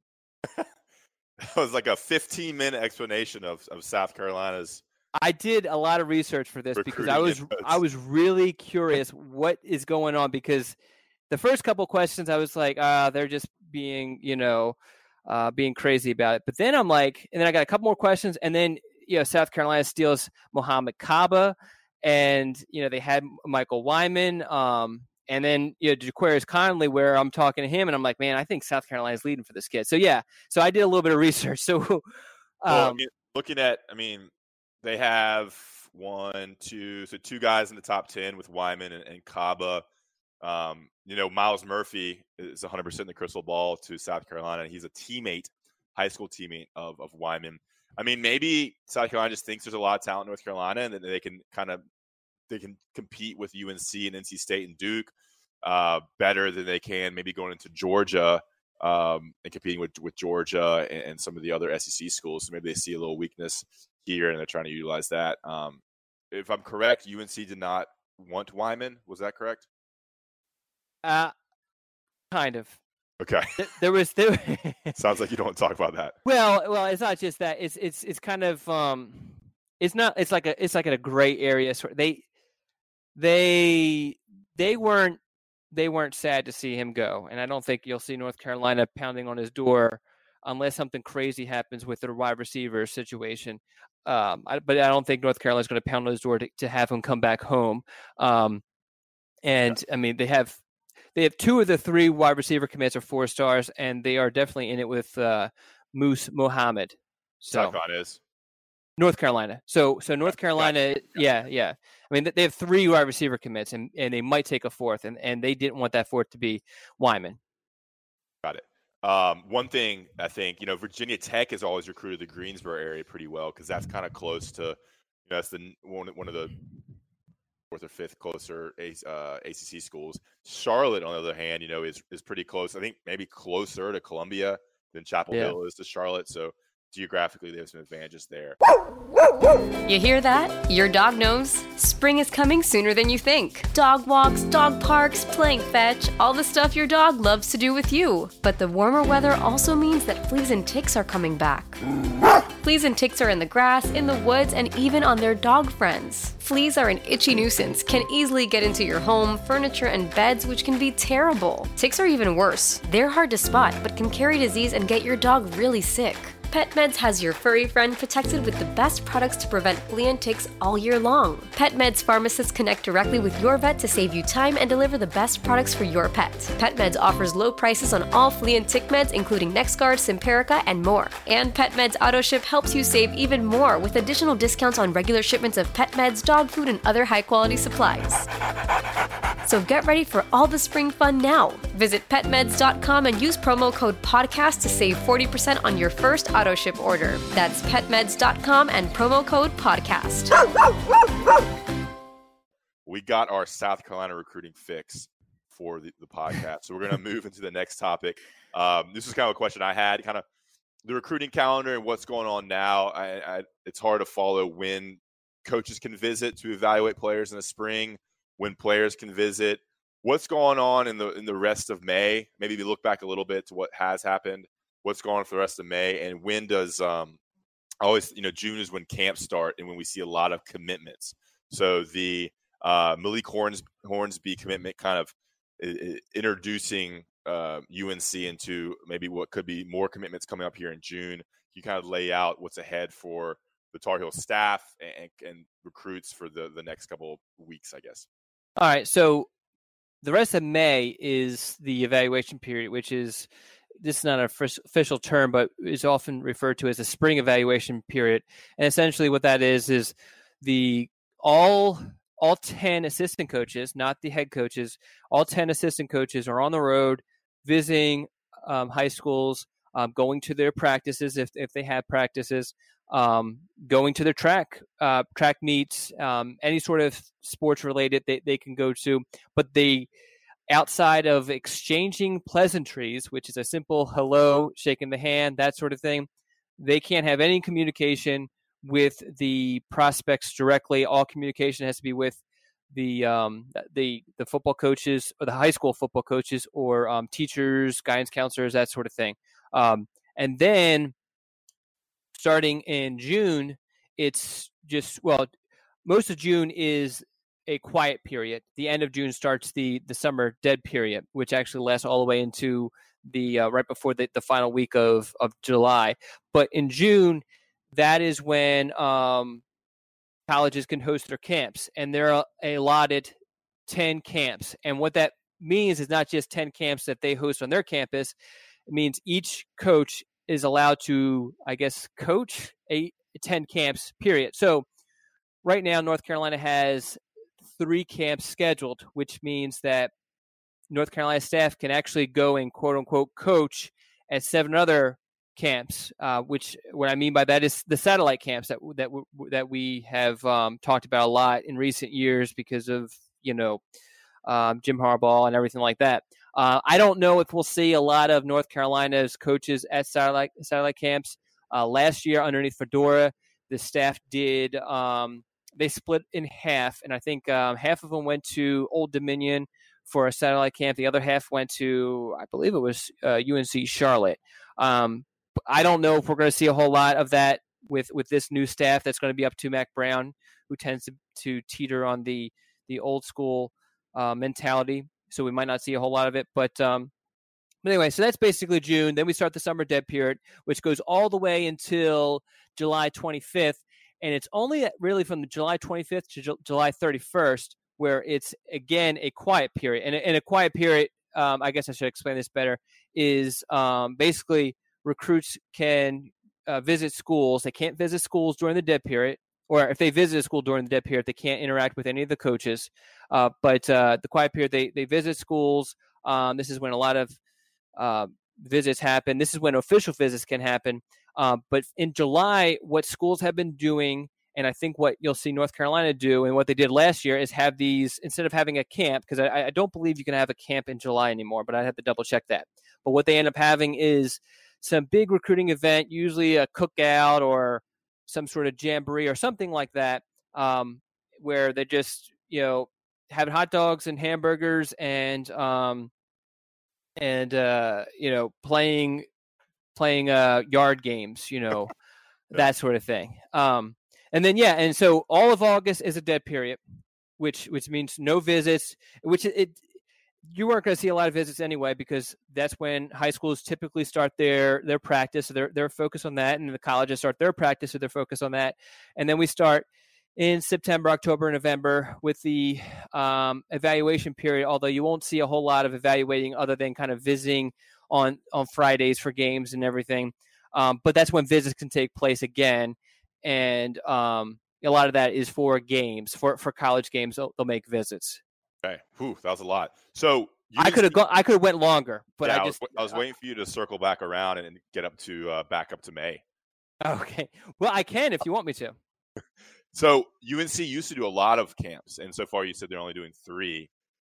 Speaker 4: It was like a fifteen minute explanation of, of South Carolina's.
Speaker 5: I did a lot of research for this because I was inputs. I was really curious what is going on, because the first couple questions I was like, ah, they're just being, you know, uh, being crazy about it. But then I'm like, and then I got a couple more questions, and then, you know, South Carolina steals Mohamed Kaba, and you know they had Michael Wyman, um, and then you know Jaquarius Conley, where I'm talking to him, and I'm like, man, I think South Carolina's leading for this kid. So yeah, so I did a little bit of research. So um,
Speaker 4: well, I mean, looking at, I mean, they have one, two, so two guys in the top ten with Wyman and, and Kaba. Um, you know, Miles Murphy is one hundred percent the crystal ball to South Carolina. He's a teammate, high school teammate of, of Wyman. I mean, maybe South Carolina just thinks there's a lot of talent in North Carolina, and that they can kind of they can compete with U N C and N C State and Duke uh, better than they can maybe going into Georgia um, and competing with with Georgia and, and some of the other S E C schools. So maybe they see a little weakness here, and they're trying to utilize that. Um, if I'm correct, U N C did not want Wyman. Was that correct?
Speaker 5: Uh, kind of.
Speaker 4: Okay.
Speaker 5: There was there.
Speaker 4: Sounds like you don't want to talk about that.
Speaker 5: Well, well, it's not just that. It's it's it's kind of um, it's not. It's like a it's like in a gray area. So they they they weren't they weren't sad to see him go, and I don't think you'll see North Carolina pounding on his door unless something crazy happens with their wide receiver situation. Um, I, but I don't think North Carolina's going to pound on his door to, to have him come back home. Um, and yeah. I mean they have. They have two of the three wide receiver commits are four stars, and they are definitely in it with uh, Moose Mohammed. So
Speaker 4: Tycon is
Speaker 5: North Carolina. So so North Carolina, gotcha. yeah, yeah. I mean, they have three wide receiver commits, and, and they might take a fourth, and, and they didn't want that fourth to be Wyman.
Speaker 4: Got it. Um, one thing I think, you know, Virginia Tech has always recruited the Greensboro area pretty well because that's kind of close to, you know, that's the one one of the fourth or fifth closer uh, A C C schools. Charlotte, on the other hand, you know, is is pretty close. I think maybe closer to Columbia than Chapel yeah. Hill is to Charlotte. So geographically, there's some advantages there.
Speaker 7: You hear that? Your dog knows spring is coming sooner than you think. Dog walks, dog parks, playing fetch, all the stuff your dog loves to do with you. But the warmer weather also means that fleas and ticks are coming back. Fleas and ticks are in the grass, in the woods, and even on their dog friends. Fleas are an itchy nuisance, can easily get into your home, furniture, and beds, which can be terrible. Ticks are even worse. They're hard to spot, but can carry disease and get your dog really sick. PetMeds has your furry friend protected with the best products to prevent flea and ticks all year long. PetMeds pharmacists connect directly with your vet to save you time and deliver the best products for your pet. PetMeds offers low prices on all flea and tick meds, including NexGard, Simparica, and more. And PetMeds AutoShip helps you save even more with additional discounts on regular shipments of pet meds, dog food, and other high-quality supplies. So get ready for all the spring fun now. Visit pet meds dot com and use promo code podcast to save forty percent on your first auto ship order. That's pet meds dot com and promo code podcast.
Speaker 4: We got our South Carolina recruiting fix for the, the podcast. So we're going to move into the next topic. Um, this is kind of a question I had, kind of the recruiting calendar and what's going on now. I, I, it's hard to follow when coaches can visit to evaluate players in the spring, when players can visit. What's going on in the in the rest of May? Maybe we look back a little bit to what has happened. What's going on for the rest of May, and when does um, always you know June is when camps start and when we see a lot of commitments. So the uh, Malik Horns, Hornsby commitment kind of uh, introducing uh, U N C into maybe what could be more commitments coming up here in June. You kind of lay out what's ahead for the Tar Heel staff and, and recruits for the, the next couple of weeks, I guess.
Speaker 5: All right, so the rest of May is the evaluation period, which is, this is not an official term, but is often referred to as a spring evaluation period. And essentially what that is, is the all all ten assistant coaches, not the head coaches, all ten assistant coaches are on the road visiting um, high schools, um, going to their practices if if they have practices, um, going to their track uh, track meets, um, any sort of sports related they, they can go to. But they, outside of exchanging pleasantries, which is a simple hello, shaking the hand, that sort of thing, they can't have any communication with the prospects directly. All communication has to be with the um, the the football coaches or the high school football coaches or um, teachers, guidance counselors, that sort of thing. Um, and then starting in June, it's just, well, most of June is a quiet period. The end of June starts the the summer dead period, which actually lasts all the way into the uh, right before the, the final week of, of July. But in June, that is when um, colleges can host their camps, and they're allotted ten camps. And what that means is not just ten camps that they host on their campus. It means each coach is allowed to, I guess, coach eight, ten camps, period. So right now, North Carolina has three camps scheduled, which means that North Carolina staff can actually go and quote unquote coach at seven other camps, uh, which what I mean by that is the satellite camps that that that we have um, talked about a lot in recent years because of, you know, um, Jim Harbaugh and everything like that. Uh, I don't know if we'll see a lot of North Carolina's coaches at satellite satellite camps. Uh, last year, underneath Fedora, the staff did um, they split in half, and I think um, half of them went to Old Dominion for a satellite camp. The other half went to, I believe it was uh, U N C Charlotte. Um, I don't know if we're going to see a whole lot of that with, with this new staff that's going to be up to Mac Brown, who tends to, to teeter on the the old school uh, mentality. So we might not see a whole lot of it. But, um, but anyway, so that's basically June. Then we start the summer dead period, which goes all the way until July twenty-fifth. And it's only really from the July twenty-fifth to Ju- July thirty-first where it's, again, a quiet period. And, and a quiet period, um, I guess I should explain this better, is um, basically recruits can uh, visit schools. They can't visit schools during the dead period. Or if they visit a school during the dead period, they can't interact with any of the coaches. Uh, but uh, the quiet period, they, they visit schools. Um, this is when a lot of uh, visits happen. This is when official visits can happen. Uh, but in July, what schools have been doing, and I think what you'll see North Carolina do and what they did last year is have these, instead of having a camp, because I, I don't believe you can have a camp in July anymore, but I have to double check that. But what they end up having is some big recruiting event, usually a cookout or some sort of jamboree or something like that, um, where they're just, you know, having hot dogs and hamburgers and, um, and uh, you know, playing playing uh, yard games, you know, that sort of thing. Um, and then, yeah, and so all of August is a dead period, which which means no visits, which it, it you weren't going to see a lot of visits anyway, because that's when high schools typically start their their practice, so they're they're focused on that, and the colleges start their practice, so they're focused on that. And then we start in September, October, November with the um, evaluation period, although you won't see a whole lot of evaluating other than kind of visiting on, on Fridays for games and everything. Um, but that's when visits can take place again. And um, a lot of that is for games, for, for college games, they'll, they'll make visits.
Speaker 4: Okay. Whew, that was a lot. So you
Speaker 5: I could have gone, I could have went longer, but
Speaker 4: yeah,
Speaker 5: I just,
Speaker 4: I was, I was waiting for you to circle back around and get up to uh, back up to May.
Speaker 5: Okay. Well, I can if you want me to.
Speaker 4: So U N C used to do a lot of camps, and so far you said they're only doing three.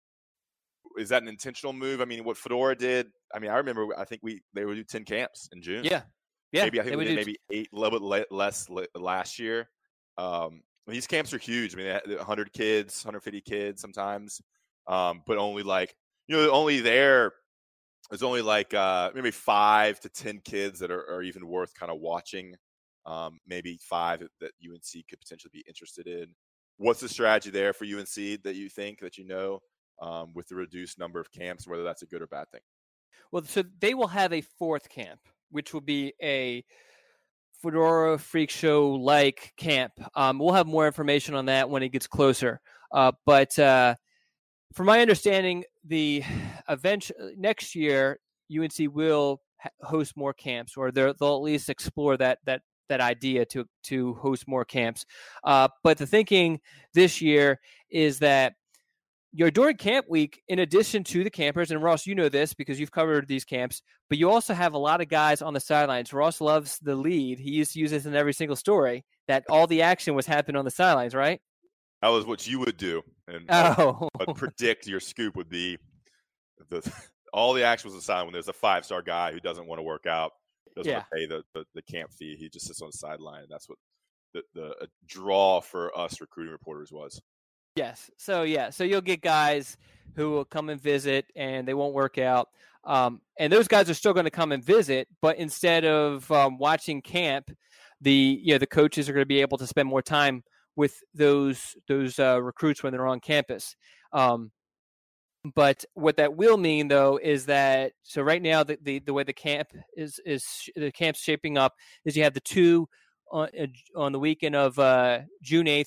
Speaker 4: Is that an intentional move? I mean, what Fedora did, I mean, I remember, I think we they would do ten camps in June.
Speaker 5: Yeah. Yeah.
Speaker 4: Maybe I think we did
Speaker 5: do.
Speaker 4: maybe eight, a little bit less last year. Um, these camps are huge. I mean, they had one hundred kids, one hundred fifty kids sometimes, um, but only like, you know, only there, there's only like uh, maybe five to ten kids that are, are even worth kind of watching. Um, maybe five that, that U N C could potentially be interested in. What's the strategy there for U N C that you think, that you know, um, with the reduced number of camps, whether that's a good or bad thing?
Speaker 5: Well, so they will have a fourth camp, which will be a Fedora Freak Show-like camp. Um, we'll have more information on that when it gets closer. Uh, but uh, from my understanding, the event next year, U N C will ha- host more camps, or they'll at least explore that that. that idea to to host more camps. Uh, but the thinking this year is that you're during camp week, in addition to the campers, and Ross, you know this because you've covered these camps, but you also have a lot of guys on the sidelines. Ross loves the lead. He used to use this in every single story, that all the action was happening on the sidelines, right?
Speaker 4: That was what you would do. And
Speaker 5: oh.
Speaker 4: I would predict your scoop would be the all the action was on the sideline when there's a five-star guy who doesn't want to work out. Doesn't
Speaker 5: yeah.
Speaker 4: want to pay the, the, the camp fee. He just sits on the sideline. That's what the, the draw for us recruiting reporters was.
Speaker 5: Yes. So, yeah. So you'll get guys who will come and visit, and they won't work out. Um, and those guys are still going to come and visit, but instead of um, watching camp, the you know, the coaches are going to be able to spend more time with those those uh, recruits when they're on campus. Um, But what that will mean, though, is that so right now the, the, the way the camp is is the camp's shaping up is you have the two on, on the weekend of uh, June eighth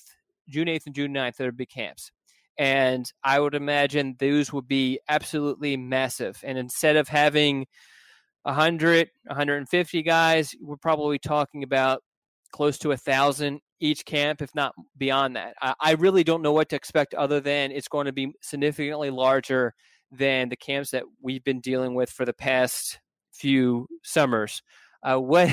Speaker 5: June eighth and June ninth that are big camps. And I would imagine those would be absolutely massive. And instead of having one hundred, one hundred fifty guys, we're probably talking about close to one thousand each camp, if not beyond that. I, I really don't know what to expect other than it's going to be significantly larger than the camps that we've been dealing with for the past few summers. Uh, what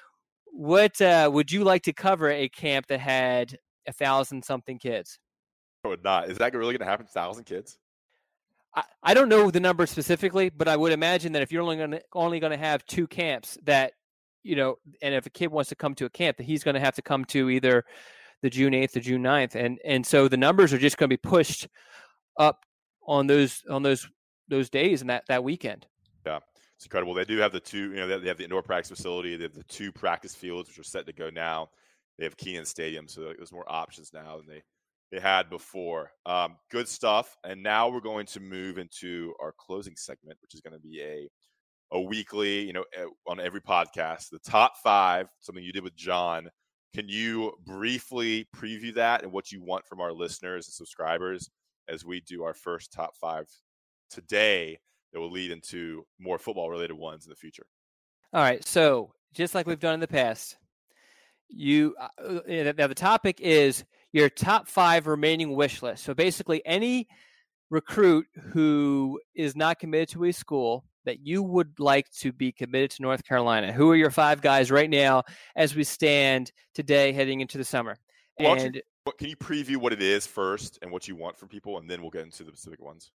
Speaker 5: what uh, would you like to cover a camp that had a thousand something kids?
Speaker 4: I would not. Is that really going to happen? Thousand kids?
Speaker 5: I, I don't know the number specifically, but I would imagine that if you're only going to only going to have two camps, that you know, and if a kid wants to come to a camp, that he's going to have to come to either the June eighth or June ninth, and and so the numbers are just going to be pushed up on those on those those days and that that weekend.
Speaker 4: Yeah. It's incredible. They do have the two, you know, they have the indoor practice facility. They have the two practice fields, which are set to go now. They have Kenan Stadium, so there's more options now than they, they had before. Um, good stuff. And now we're going to move into our closing segment, which is going to be a a weekly, you know, on every podcast, the top five, something you did with John. Can you briefly preview that and what you want from our listeners and subscribers as we do our first top five today? That will lead into more football-related ones in the future.
Speaker 5: All right. So just like we've done in the past, you uh, now the topic is your top five remaining wish list. So basically, any recruit who is not committed to a school that you would like to be committed to North Carolina. Who are your five guys right now as we stand today, heading into the summer?
Speaker 4: Well,
Speaker 5: and
Speaker 4: you, can you preview what it is first and what you want from people, and then we'll get into the specific ones.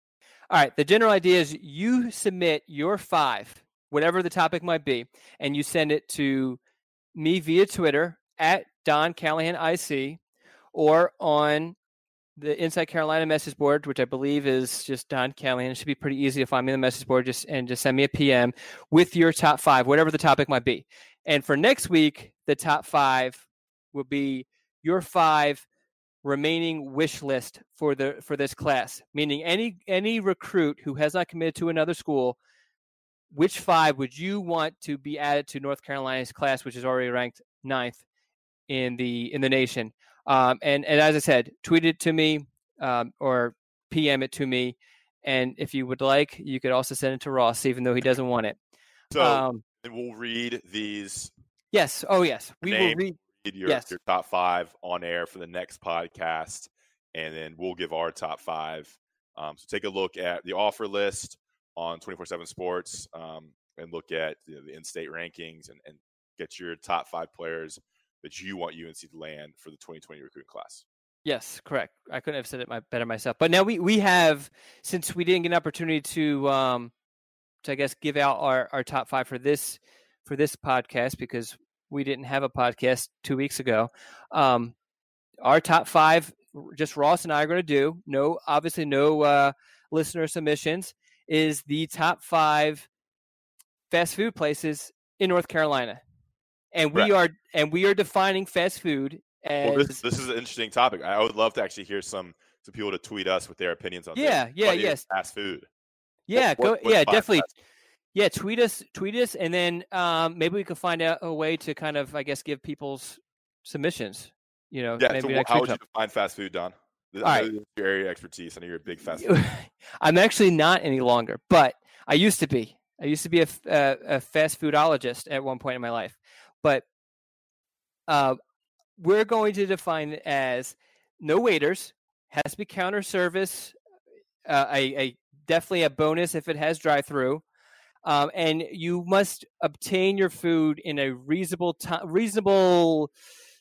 Speaker 5: All right. The general idea is you submit your five, whatever the topic might be, and you send it to me via Twitter at Don Callahan I C or on the Inside Carolina message board, which I believe is just Don Callahan. It should be pretty easy to find me on the message board, just and just send me a P M with your top five, whatever the topic might be. And for next week, the top five will be your five remaining wish list for the for this class, meaning any any recruit who has not committed to another school, which five would you want to be added to North Carolina's class, which is already ranked ninth in the in the nation? Um, and and as I said, tweet it to me um, or P M it to me, and if you would like, you could also send it to Ross, even though he doesn't want it.
Speaker 4: So
Speaker 5: um,
Speaker 4: and we'll read these.
Speaker 5: Yes. Oh yes, we
Speaker 4: names.
Speaker 5: will read.
Speaker 4: Your,
Speaker 5: yes.
Speaker 4: your top five on air for the next podcast, and then we'll give our top five. Um, so take a look at the offer list on twenty-four seven Sports um, and look at you know, the in-state rankings and, and get your top five players that you want U N C to land for the twenty twenty recruiting class.
Speaker 5: Yes, correct. I couldn't have said it my, better myself. But now we, we have, since we didn't get an opportunity to, um, to I guess, give out our, our top five for this for this podcast because we didn't have a podcast two weeks ago. Um, our top five, just Ross and I are going to do, no, obviously no uh, listener submissions, is the top five fast food places in North Carolina. And we
Speaker 4: right.
Speaker 5: are and we are defining fast food as...
Speaker 4: Well, this, this is an interesting topic. I would love to actually hear some, some people to tweet us with their opinions on
Speaker 5: yeah,
Speaker 4: this.
Speaker 5: Yeah, yeah, yes.
Speaker 4: Fast food.
Speaker 5: Yeah,
Speaker 4: what,
Speaker 5: go.
Speaker 4: what,
Speaker 5: Yeah, definitely. Yeah, tweet us, tweet us, and then um, maybe we can find out a way to kind of, I guess, give people's submissions. You know,
Speaker 4: yeah.
Speaker 5: maybe
Speaker 4: So how would you define fast food, Don? I know
Speaker 5: right.
Speaker 4: this is your area of expertise. I know you're a big fast food.
Speaker 5: I'm actually not any longer, but I used to be. I used to be a, a, a fast foodologist at one point in my life. But uh, we're going to define it as no waiters, has to be counter service, uh, a, a definitely a bonus if it has drive-through. Um, and you must obtain your food in a reasonable time, reasonable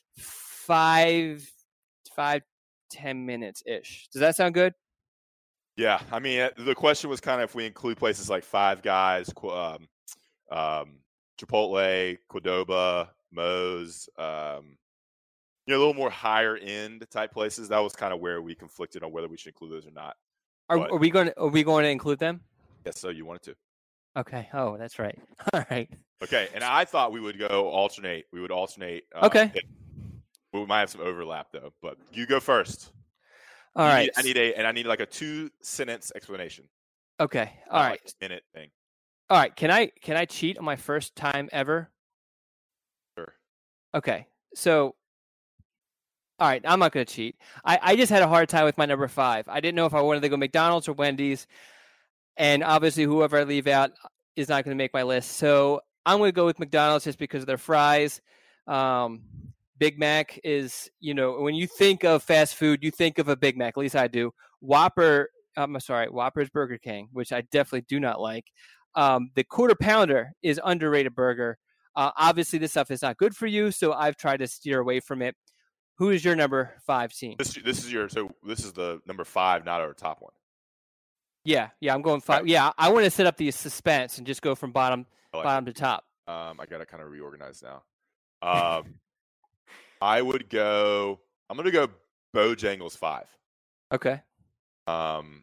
Speaker 5: five, five, ten minutes ish. Does that sound good?
Speaker 4: Yeah, I mean, the question was kind of if we include places like Five Guys, um, um, Chipotle, Qdoba, Moe's, um, you know, a little more higher end type places. That was kind of where we conflicted on whether we should include those or not.
Speaker 5: Are,
Speaker 4: But,
Speaker 5: are we going to are we going to include them?
Speaker 4: yes, so you wanted to.
Speaker 5: Okay. Oh, that's right. All right.
Speaker 4: Okay, and I thought we would go alternate. We would alternate. Uh,
Speaker 5: Okay.
Speaker 4: pick. We might have some overlap though, but you go first.
Speaker 5: All
Speaker 4: You
Speaker 5: right.
Speaker 4: Need, I need a, and I need like a two sentence explanation.
Speaker 5: Okay. All
Speaker 4: not
Speaker 5: right.
Speaker 4: like a minute thing.
Speaker 5: All right. Can I can I cheat on my first time ever?
Speaker 4: Sure.
Speaker 5: Okay. So All right, I'm not going to cheat. I, I just had a hard time with my number five. I didn't know if I wanted to go McDonald's or Wendy's, and obviously whoever I leave out is not going to make my list. So I'm going to go with McDonald's just because of their fries. Um, Big Mac is, you know, when you think of fast food, you think of a Big Mac. At least I do. Whopper, I'm sorry, Whopper's Burger King, which I definitely do not like. Um, the Quarter Pounder is underrated burger. Uh, obviously, this stuff is not good for you, so I've tried to steer away from it. Who is your number five team?
Speaker 4: This this is your so this is the number five, not our top one.
Speaker 5: Yeah, yeah, I'm going five.
Speaker 4: Right.
Speaker 5: Yeah, I want to set up the suspense and just go from bottom
Speaker 4: I like
Speaker 5: bottom to top.
Speaker 4: Um, I got to kind of reorganize now. Um, I would go. I'm gonna go Bojangles five.
Speaker 5: Okay.
Speaker 4: Um,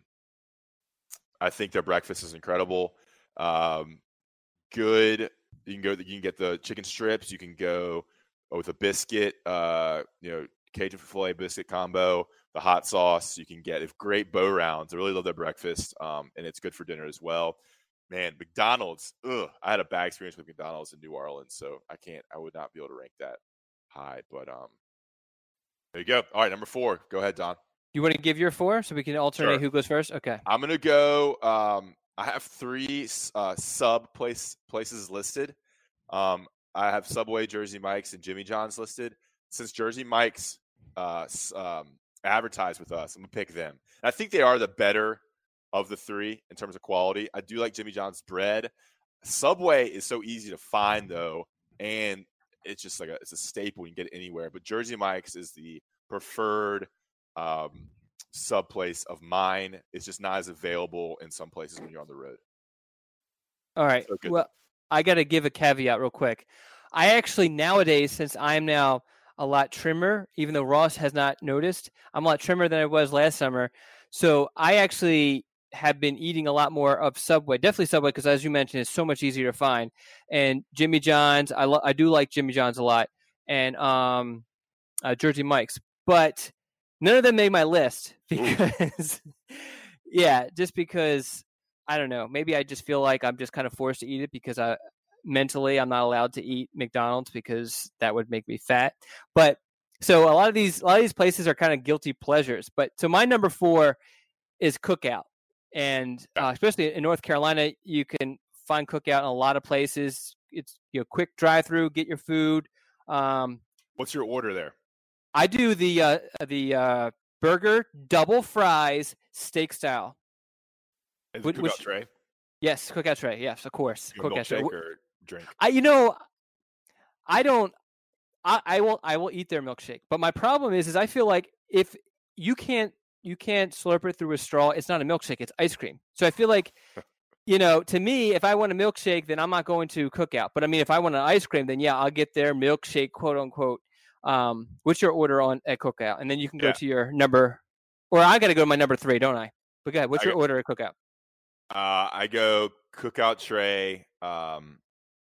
Speaker 4: I think their breakfast is incredible. Um, good. You can go. You can get the chicken strips. You can go with a biscuit. Uh, you know, Cajun filet biscuit combo. The hot sauce. You can get if great bow rounds. I really love their breakfast. Um, and it's good for dinner as well. Man, McDonald's. Ugh, I had a bad experience with McDonald's in New Orleans, so I can't. I would not be able to rank that high. But um, there you go. All right, number four. Go ahead, Don.
Speaker 5: You want to give your four so we can alternate
Speaker 4: Sure.
Speaker 5: who goes first? Okay.
Speaker 4: I'm gonna go. Um, I have three uh, sub place places listed. Um, I have Subway, Jersey Mike's, and Jimmy John's listed. Since Jersey Mike's uh, um, advertised with us, I'm gonna pick them. And I think they are the better of the three in terms of quality. I do like Jimmy John's bread. Subway is so easy to find though, and it's just like a, it's a staple. You can get it anywhere. But Jersey Mike's is the preferred um, sub place of mine. It's just not as available in some places when you're on the road.
Speaker 5: All right.
Speaker 4: So good.
Speaker 5: Well, I got to give a caveat real quick. I actually nowadays, since I'm now a lot trimmer, even though Ross has not noticed, I'm a lot trimmer than I was last summer. So I actually have been eating a lot more of Subway, definitely Subway, because as you mentioned, it's so much easier to find. And Jimmy John's, I lo- I do like Jimmy John's a lot, and um, uh, Jersey Mike's, but none of them made my list because, yeah, just because I don't know. Maybe I just feel like I'm just kind of forced to eat it because I mentally I'm not allowed to eat McDonald's because that would make me fat. But so a lot of these a lot of these places are kind of guilty pleasures. But so my number four is Cookout. And uh, especially in North Carolina, you can find Cookout in a lot of places. It's, you know, quick drive-through, get your food. Um,
Speaker 4: What's your order there?
Speaker 5: I do the uh, the uh, burger, double fries, steak style.
Speaker 4: Is it
Speaker 5: Which-
Speaker 4: Cookout
Speaker 5: which-
Speaker 4: tray?
Speaker 5: Yes, Cookout tray. Yes, of course.
Speaker 4: You
Speaker 5: Cookout tray.
Speaker 4: milkshake or drink?
Speaker 5: I, you know, I don't. I, I will. I will eat their milkshake. But my problem is, is I feel like if you can't, you can't slurp it through a straw. It's not a milkshake. It's ice cream. So I feel like, you know, to me, if I want a milkshake, then I'm not going to Cookout. But I mean, if I want an ice cream, then yeah, I'll get their milkshake, quote unquote. Um, what's your order on at Cookout? And then you can go
Speaker 4: Yeah.
Speaker 5: to your number, or I got to go to my number three, don't I? But go ahead. What's
Speaker 4: I
Speaker 5: your
Speaker 4: got-
Speaker 5: order at Cookout?
Speaker 4: Uh, I go Cookout tray. Um,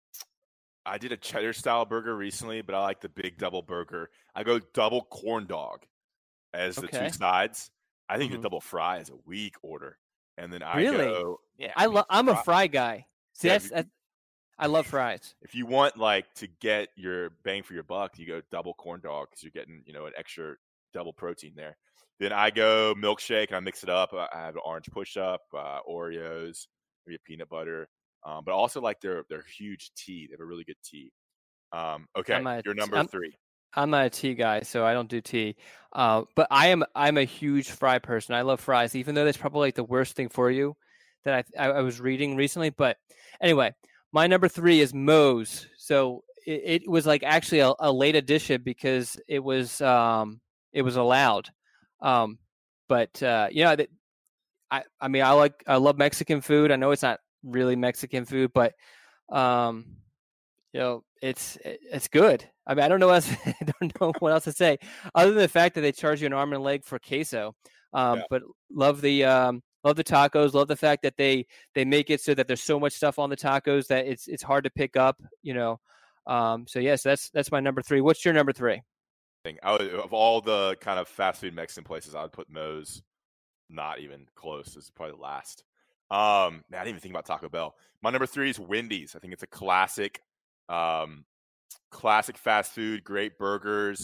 Speaker 4: I did a cheddar style burger recently, but I like the big double burger. I go double corn dog as the
Speaker 5: Okay.
Speaker 4: two sides. I think
Speaker 5: Mhm.
Speaker 4: the double fry is a weak order, and then I
Speaker 5: Really?
Speaker 4: go. Yeah,
Speaker 5: I
Speaker 4: mean,
Speaker 5: lo- I'm a
Speaker 4: fry-
Speaker 5: fry guy. See,
Speaker 4: Yeah,
Speaker 5: that's,
Speaker 4: you-
Speaker 5: that's I love fries.
Speaker 4: If you want like to get your bang for your buck, you go double corn dog because you're getting, you know, an extra double protein there. Then I go milkshake and I mix it up. I have an orange push up, uh, Oreos, maybe a peanut butter, um, but I also like their their huge tea. They have a really good tea. Um, okay,
Speaker 5: I'm a-
Speaker 4: you're number
Speaker 5: I'm-
Speaker 4: three.
Speaker 5: I'm not a tea guy, so I don't do tea. Uh, but I am I'm a huge fry person. I love fries, even though that's probably like the worst thing for you that I I, I was reading recently. But anyway, my number three is Moe's. So it, it was like actually a, a late addition because it was um it was allowed. Um, but uh, you know, that I I mean I like I love Mexican food. I know it's not really Mexican food, but um, you know, it's it's good. I mean, I don't know what else, I don't know what else to say other than the fact that they charge you an arm and a leg for queso. Um,
Speaker 4: Yeah.
Speaker 5: But love the um, love the tacos. Love the fact that they they make it so that there's so much stuff on the tacos that it's it's hard to pick up. You know, um, so yes, that's that's my number three. What's your number three?
Speaker 4: Thing. I would, of all the kind of fast food Mexican places, I would put Moe's not even close. This is probably the last. Um, man, I didn't even think about Taco Bell. My number three is Wendy's. I think it's a classic, um, classic fast food. Great burgers.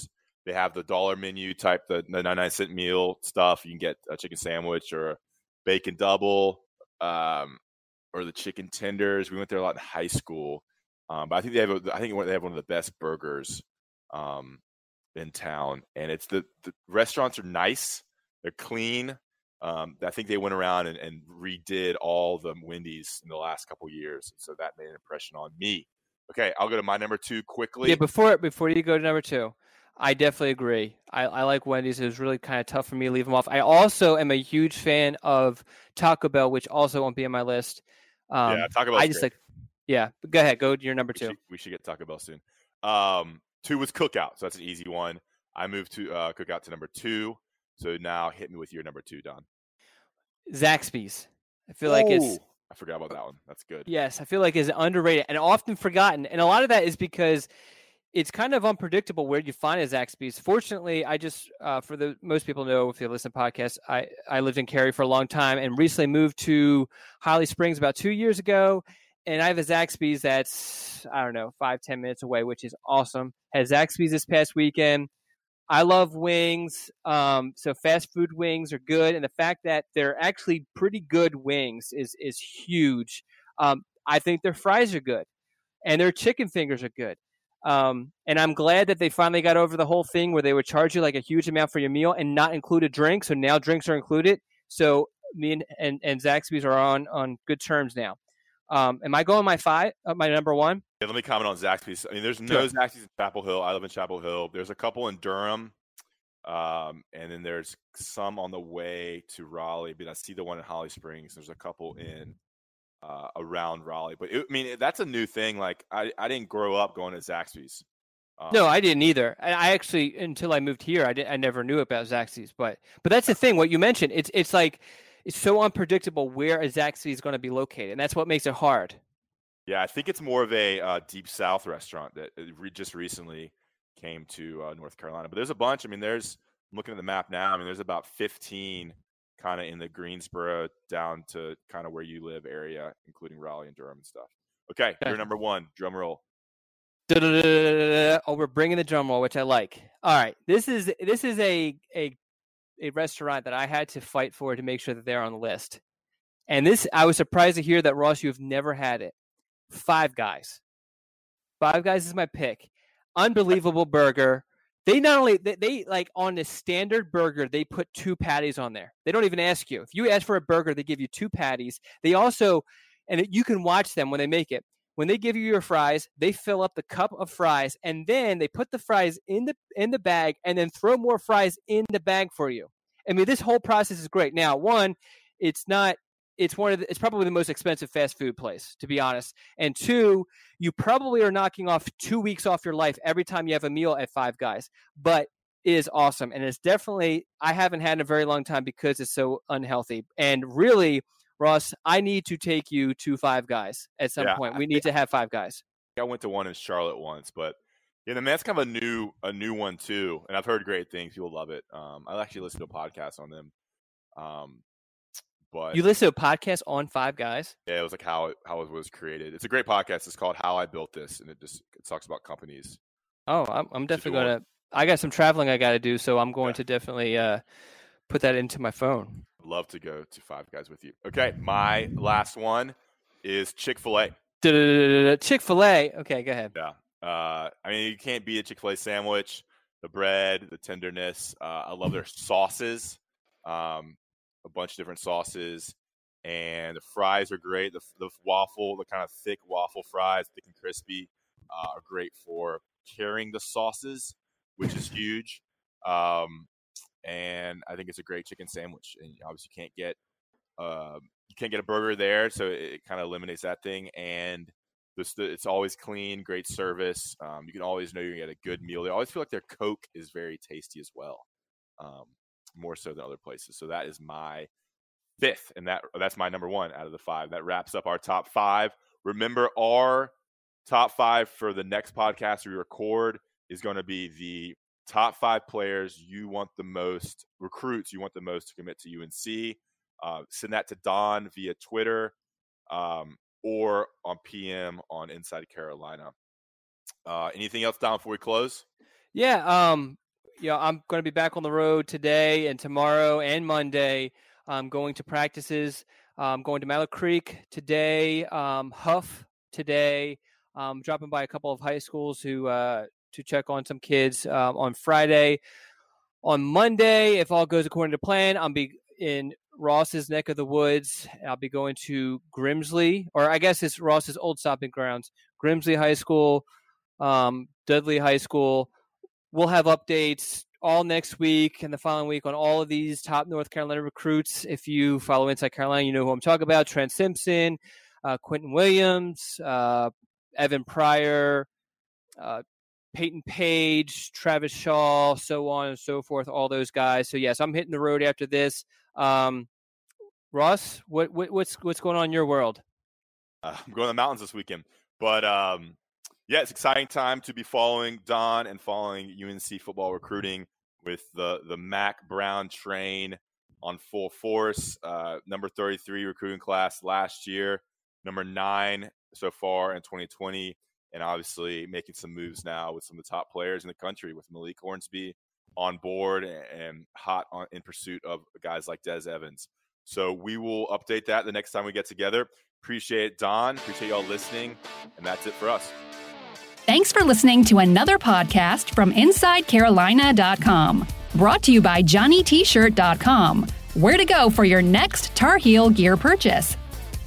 Speaker 4: They have the dollar menu type, the ninety-nine cent meal stuff. You can get a chicken sandwich or a bacon double, um, or the chicken tenders. We went there a lot in high school, um, but I think they have. A, I think they have one of the best burgers um, in town, and it's the, the restaurants are nice. They're clean. Um, I think they went around and, and redid all the Wendy's in the last couple years, so that made an impression on me. Okay, I'll go to my number two quickly.
Speaker 5: Yeah, before before you go to number two, I definitely agree. I, I like Wendy's. It was really kind of tough for me to leave them off. I also am a huge fan of Taco Bell, which also won't be on my list. Um,
Speaker 4: yeah, Taco Bell.
Speaker 5: I just
Speaker 4: great.
Speaker 5: like. Yeah, but go ahead. Go to your number
Speaker 4: we
Speaker 5: two.
Speaker 4: Should, we should get Taco Bell soon. Um, two was Cookout, so that's an easy one. I moved to uh, Cookout to number two. So now hit me with your number two, Don.
Speaker 5: Zaxby's. I feel like it's.
Speaker 4: I forgot about that one. That's good.
Speaker 5: Yes, I feel like it's underrated and often forgotten. And a lot of that is because it's kind of unpredictable where you find a Zaxby's. Fortunately, I just, uh, for the most people know, if they listen to podcasts, I, I lived in Cary for a long time and recently moved to Holly Springs about two years ago. And I have a Zaxby's that's, I don't know, five, ten minutes away, which is awesome. Had Zaxby's this past weekend. I love wings. Um, so fast food wings are good. And the fact that they're actually pretty good wings is, is huge. Um, I think their fries are good and their chicken fingers are good. Um, and I'm glad that they finally got over the whole thing where they would charge you like a huge amount for your meal and not include a drink. So now drinks are included. So me and, and, and Zaxby's are on, on good terms now. Um, am I going my five, uh, my number one?
Speaker 4: Yeah, let me comment on Zaxby's. I mean, there's no
Speaker 5: Sure.
Speaker 4: Zaxby's in Chapel Hill. I live in Chapel Hill. There's a couple in Durham, um, and then there's some on the way to Raleigh. But I see the one in Holly Springs. There's a couple in uh, around Raleigh. But it, I mean, that's a new thing. Like I, I didn't grow up going to Zaxby's. Um,
Speaker 5: No, I didn't either. I I actually, until I moved here, I did, I never knew about Zaxby's. But but that's the thing. What you mentioned, it's it's like it's so unpredictable where a Zaxby's is going to be located, and that's what makes it hard.
Speaker 4: Yeah, I think it's more of a uh, Deep South restaurant that re- just recently came to uh, North Carolina. But there's a bunch. I mean, there's I'm looking at the map now. I mean, there's about fifteen kind of in the Greensboro down to kind of where you live area, including Raleigh and Durham and stuff. Okay,
Speaker 5: Okay.
Speaker 4: you're number one. Drum roll.
Speaker 5: Da-da-da-da-da-da. Oh, we're bringing the drum roll, which I like. All right, this is this is a a a restaurant that I had to fight for to make sure that they're on the list. And this, I was surprised to hear that, Ross, you have never had it. Five Guys. Five Guys is my pick. Unbelievable burger. They not only they, they like on the standard burger, they put two patties on there. They don't even ask you. If you ask for a burger, they give you two patties. They also, and you can watch them when they make it. When they give you your fries, they fill up the cup of fries, and then they put the fries in the in the bag, and then throw more fries in the bag for you. I mean, this whole process is great. Now, one, it's not. It's one of the, it's probably the most expensive fast food place, to be honest. And two, you probably are knocking off two weeks off your life every time you have a meal at Five Guys. But it is awesome, and it's definitely I haven't had in a very long time because it's so unhealthy. And really, Ross, I need to take you to Five Guys at some
Speaker 4: Yeah,
Speaker 5: point. We need to have Five Guys.
Speaker 4: I went to one in Charlotte once, but yeah, man, that's kind of a new a new one too, and I've heard great things. People love it. Um, I actually listened to a podcast on them. Um, but
Speaker 5: You listen to a podcast on Five Guys?
Speaker 4: yeah, it was like how it, how it was created. It's a great podcast. It's called How I Built This, and it just it talks about companies.
Speaker 5: Oh, I'm, I'm definitely
Speaker 4: do
Speaker 5: going to – I got some traveling I got to do, so I'm going
Speaker 4: Yeah.
Speaker 5: to definitely uh, put that into my phone.
Speaker 4: Love to go to Five Guys with you. Okay, my last one is Chick-fil-A.
Speaker 5: Chick-fil-A. Okay, go ahead.
Speaker 4: Yeah. Uh, I mean, you can't beat a Chick-fil-A sandwich, the bread, the tenderness. Uh, I love their sauces, um, a bunch of different sauces. And the fries are great. The, the waffle, the kind of thick waffle fries, thick and crispy, uh, are great for carrying the sauces, which is huge. Um, and I think it's a great chicken sandwich. And obviously, you can't get uh, you can't get a burger there, so it, it kind of eliminates that thing. And this, the, it's always clean, great service. Um, you can always know you're gonna get a good meal. They always feel like their Coke is very tasty as well, um, more so than other places. So that is my fifth, and that that's my number one out of the five. That wraps up our top five. Remember, our top five for the next podcast we record is going to be the top five players you want the most, recruits you want the most to commit to U N C. Uh, send that to Don via Twitter um, or on P M on Inside Carolina. Uh, anything else, Don, before we close?
Speaker 5: Yeah, um, you know, I'm going to be back on the road today and tomorrow and Monday. I'm going to practices. I'm going to Mallet Creek today, um, Huff today. Um, dropping by a couple of high schools to uh, to check on some kids um, on Friday. On Monday, if all goes according to plan, I'll be in Ross's neck of the woods. I'll be going to Grimsley, or I guess it's Ross's old stomping grounds, Grimsley High School, um, Dudley High School. We'll have updates all next week and the following week on all of these top North Carolina recruits. If you follow Inside Carolina, you know who I'm talking about. Trent Simpson, uh, Quentin Williams, uh, Evan Pryor, uh, Peyton Page, Travis Shaw, so on and so forth, all those guys. So, yes, I'm hitting the road after this. Um, Ross, what, what, what's what's going on in your world?
Speaker 4: Uh, I'm going to the mountains this weekend. But, um, yeah, it's an exciting time to be following Don and following U N C football recruiting with the, the Mac Brown train on full force. Uh, number thirty-three recruiting class last year, number nine so far in twenty twenty, and obviously making some moves now with some of the top players in the country, with Malik Hornsby on board and, and hot on, in pursuit of guys like Des Evans. So we will update that the next time we get together. Appreciate it, Don. Appreciate y'all listening, and that's it for us.
Speaker 3: Thanks for listening to another podcast from Inside Carolina dot com. Brought to you by Johnny T Shirt dot com. Where to go for your next Tar Heel gear purchase.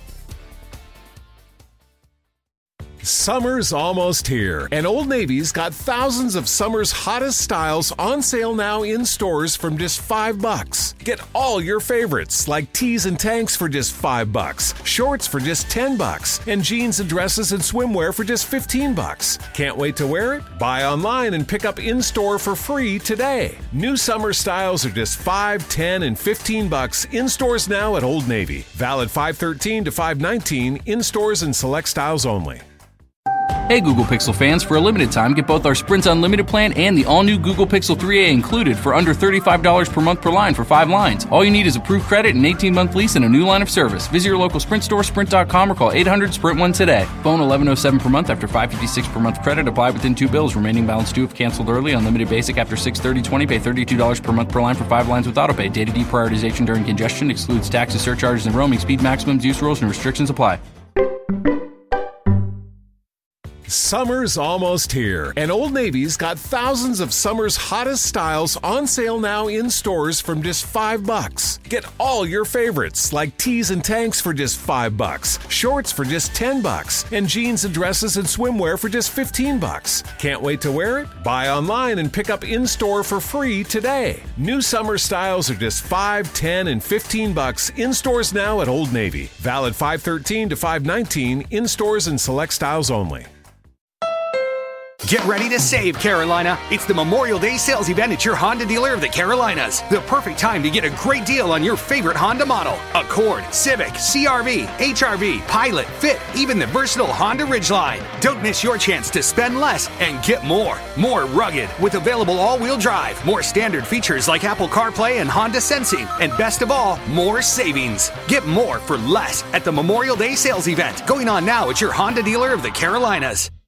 Speaker 8: Summer's almost here, and Old Navy's got thousands of summer's hottest styles on sale now in stores from just five bucks. Get all your favorites, like tees and tanks for just five bucks, shorts for just ten bucks, and jeans and dresses and swimwear for just fifteen bucks. Can't wait to wear it? Buy online and pick up in-store for free today. New summer styles are just five, ten, and fifteen bucks in stores now at Old Navy. Valid five thirteen to five nineteen in stores and select styles only.
Speaker 9: Hey Google Pixel fans, for a limited time, get both our Sprint Unlimited plan and the all-new Google Pixel three A included for under thirty-five dollars per month per line for five lines. All you need is approved credit, an eighteen-month lease, and a new line of service. Visit your local Sprint store, sprint dot com, or call eight hundred sprint one today. Phone eleven oh seven per month after five fifty-six per month credit. Apply within two bills. Remaining balance due if canceled early. Unlimited basic after six thirty twenty. Pay thirty-two dollars per month per line for five lines with autopay. Data deprioritization during congestion. Excludes taxes, surcharges, and roaming. Speed maximums, use rules, and restrictions apply.
Speaker 8: Summer's almost here, and Old Navy's got thousands of summer's hottest styles on sale now in stores from just five bucks. Get all your favorites, like tees and tanks for just five bucks, shorts for just ten bucks, and jeans and dresses and swimwear for just fifteen bucks. Can't wait to wear it? Buy online and pick up in-store for free today. New summer styles are just five, ten, and fifteen bucks in stores now at Old Navy. Valid five thirteen to five nineteen in stores and select styles only.
Speaker 10: Get ready to save, Carolina. It's the Memorial Day sales event at your Honda dealer of the Carolinas. The perfect time to get a great deal on your favorite Honda model. Accord, Civic, C R V, H R V, Pilot, Fit, even the versatile Honda Ridgeline. Don't miss your chance to spend less and get more. More rugged with available all-wheel drive, more standard features like Apple CarPlay and Honda Sensing, and best of all, more savings. Get more for less at the Memorial Day sales event going on now at your Honda dealer of the Carolinas.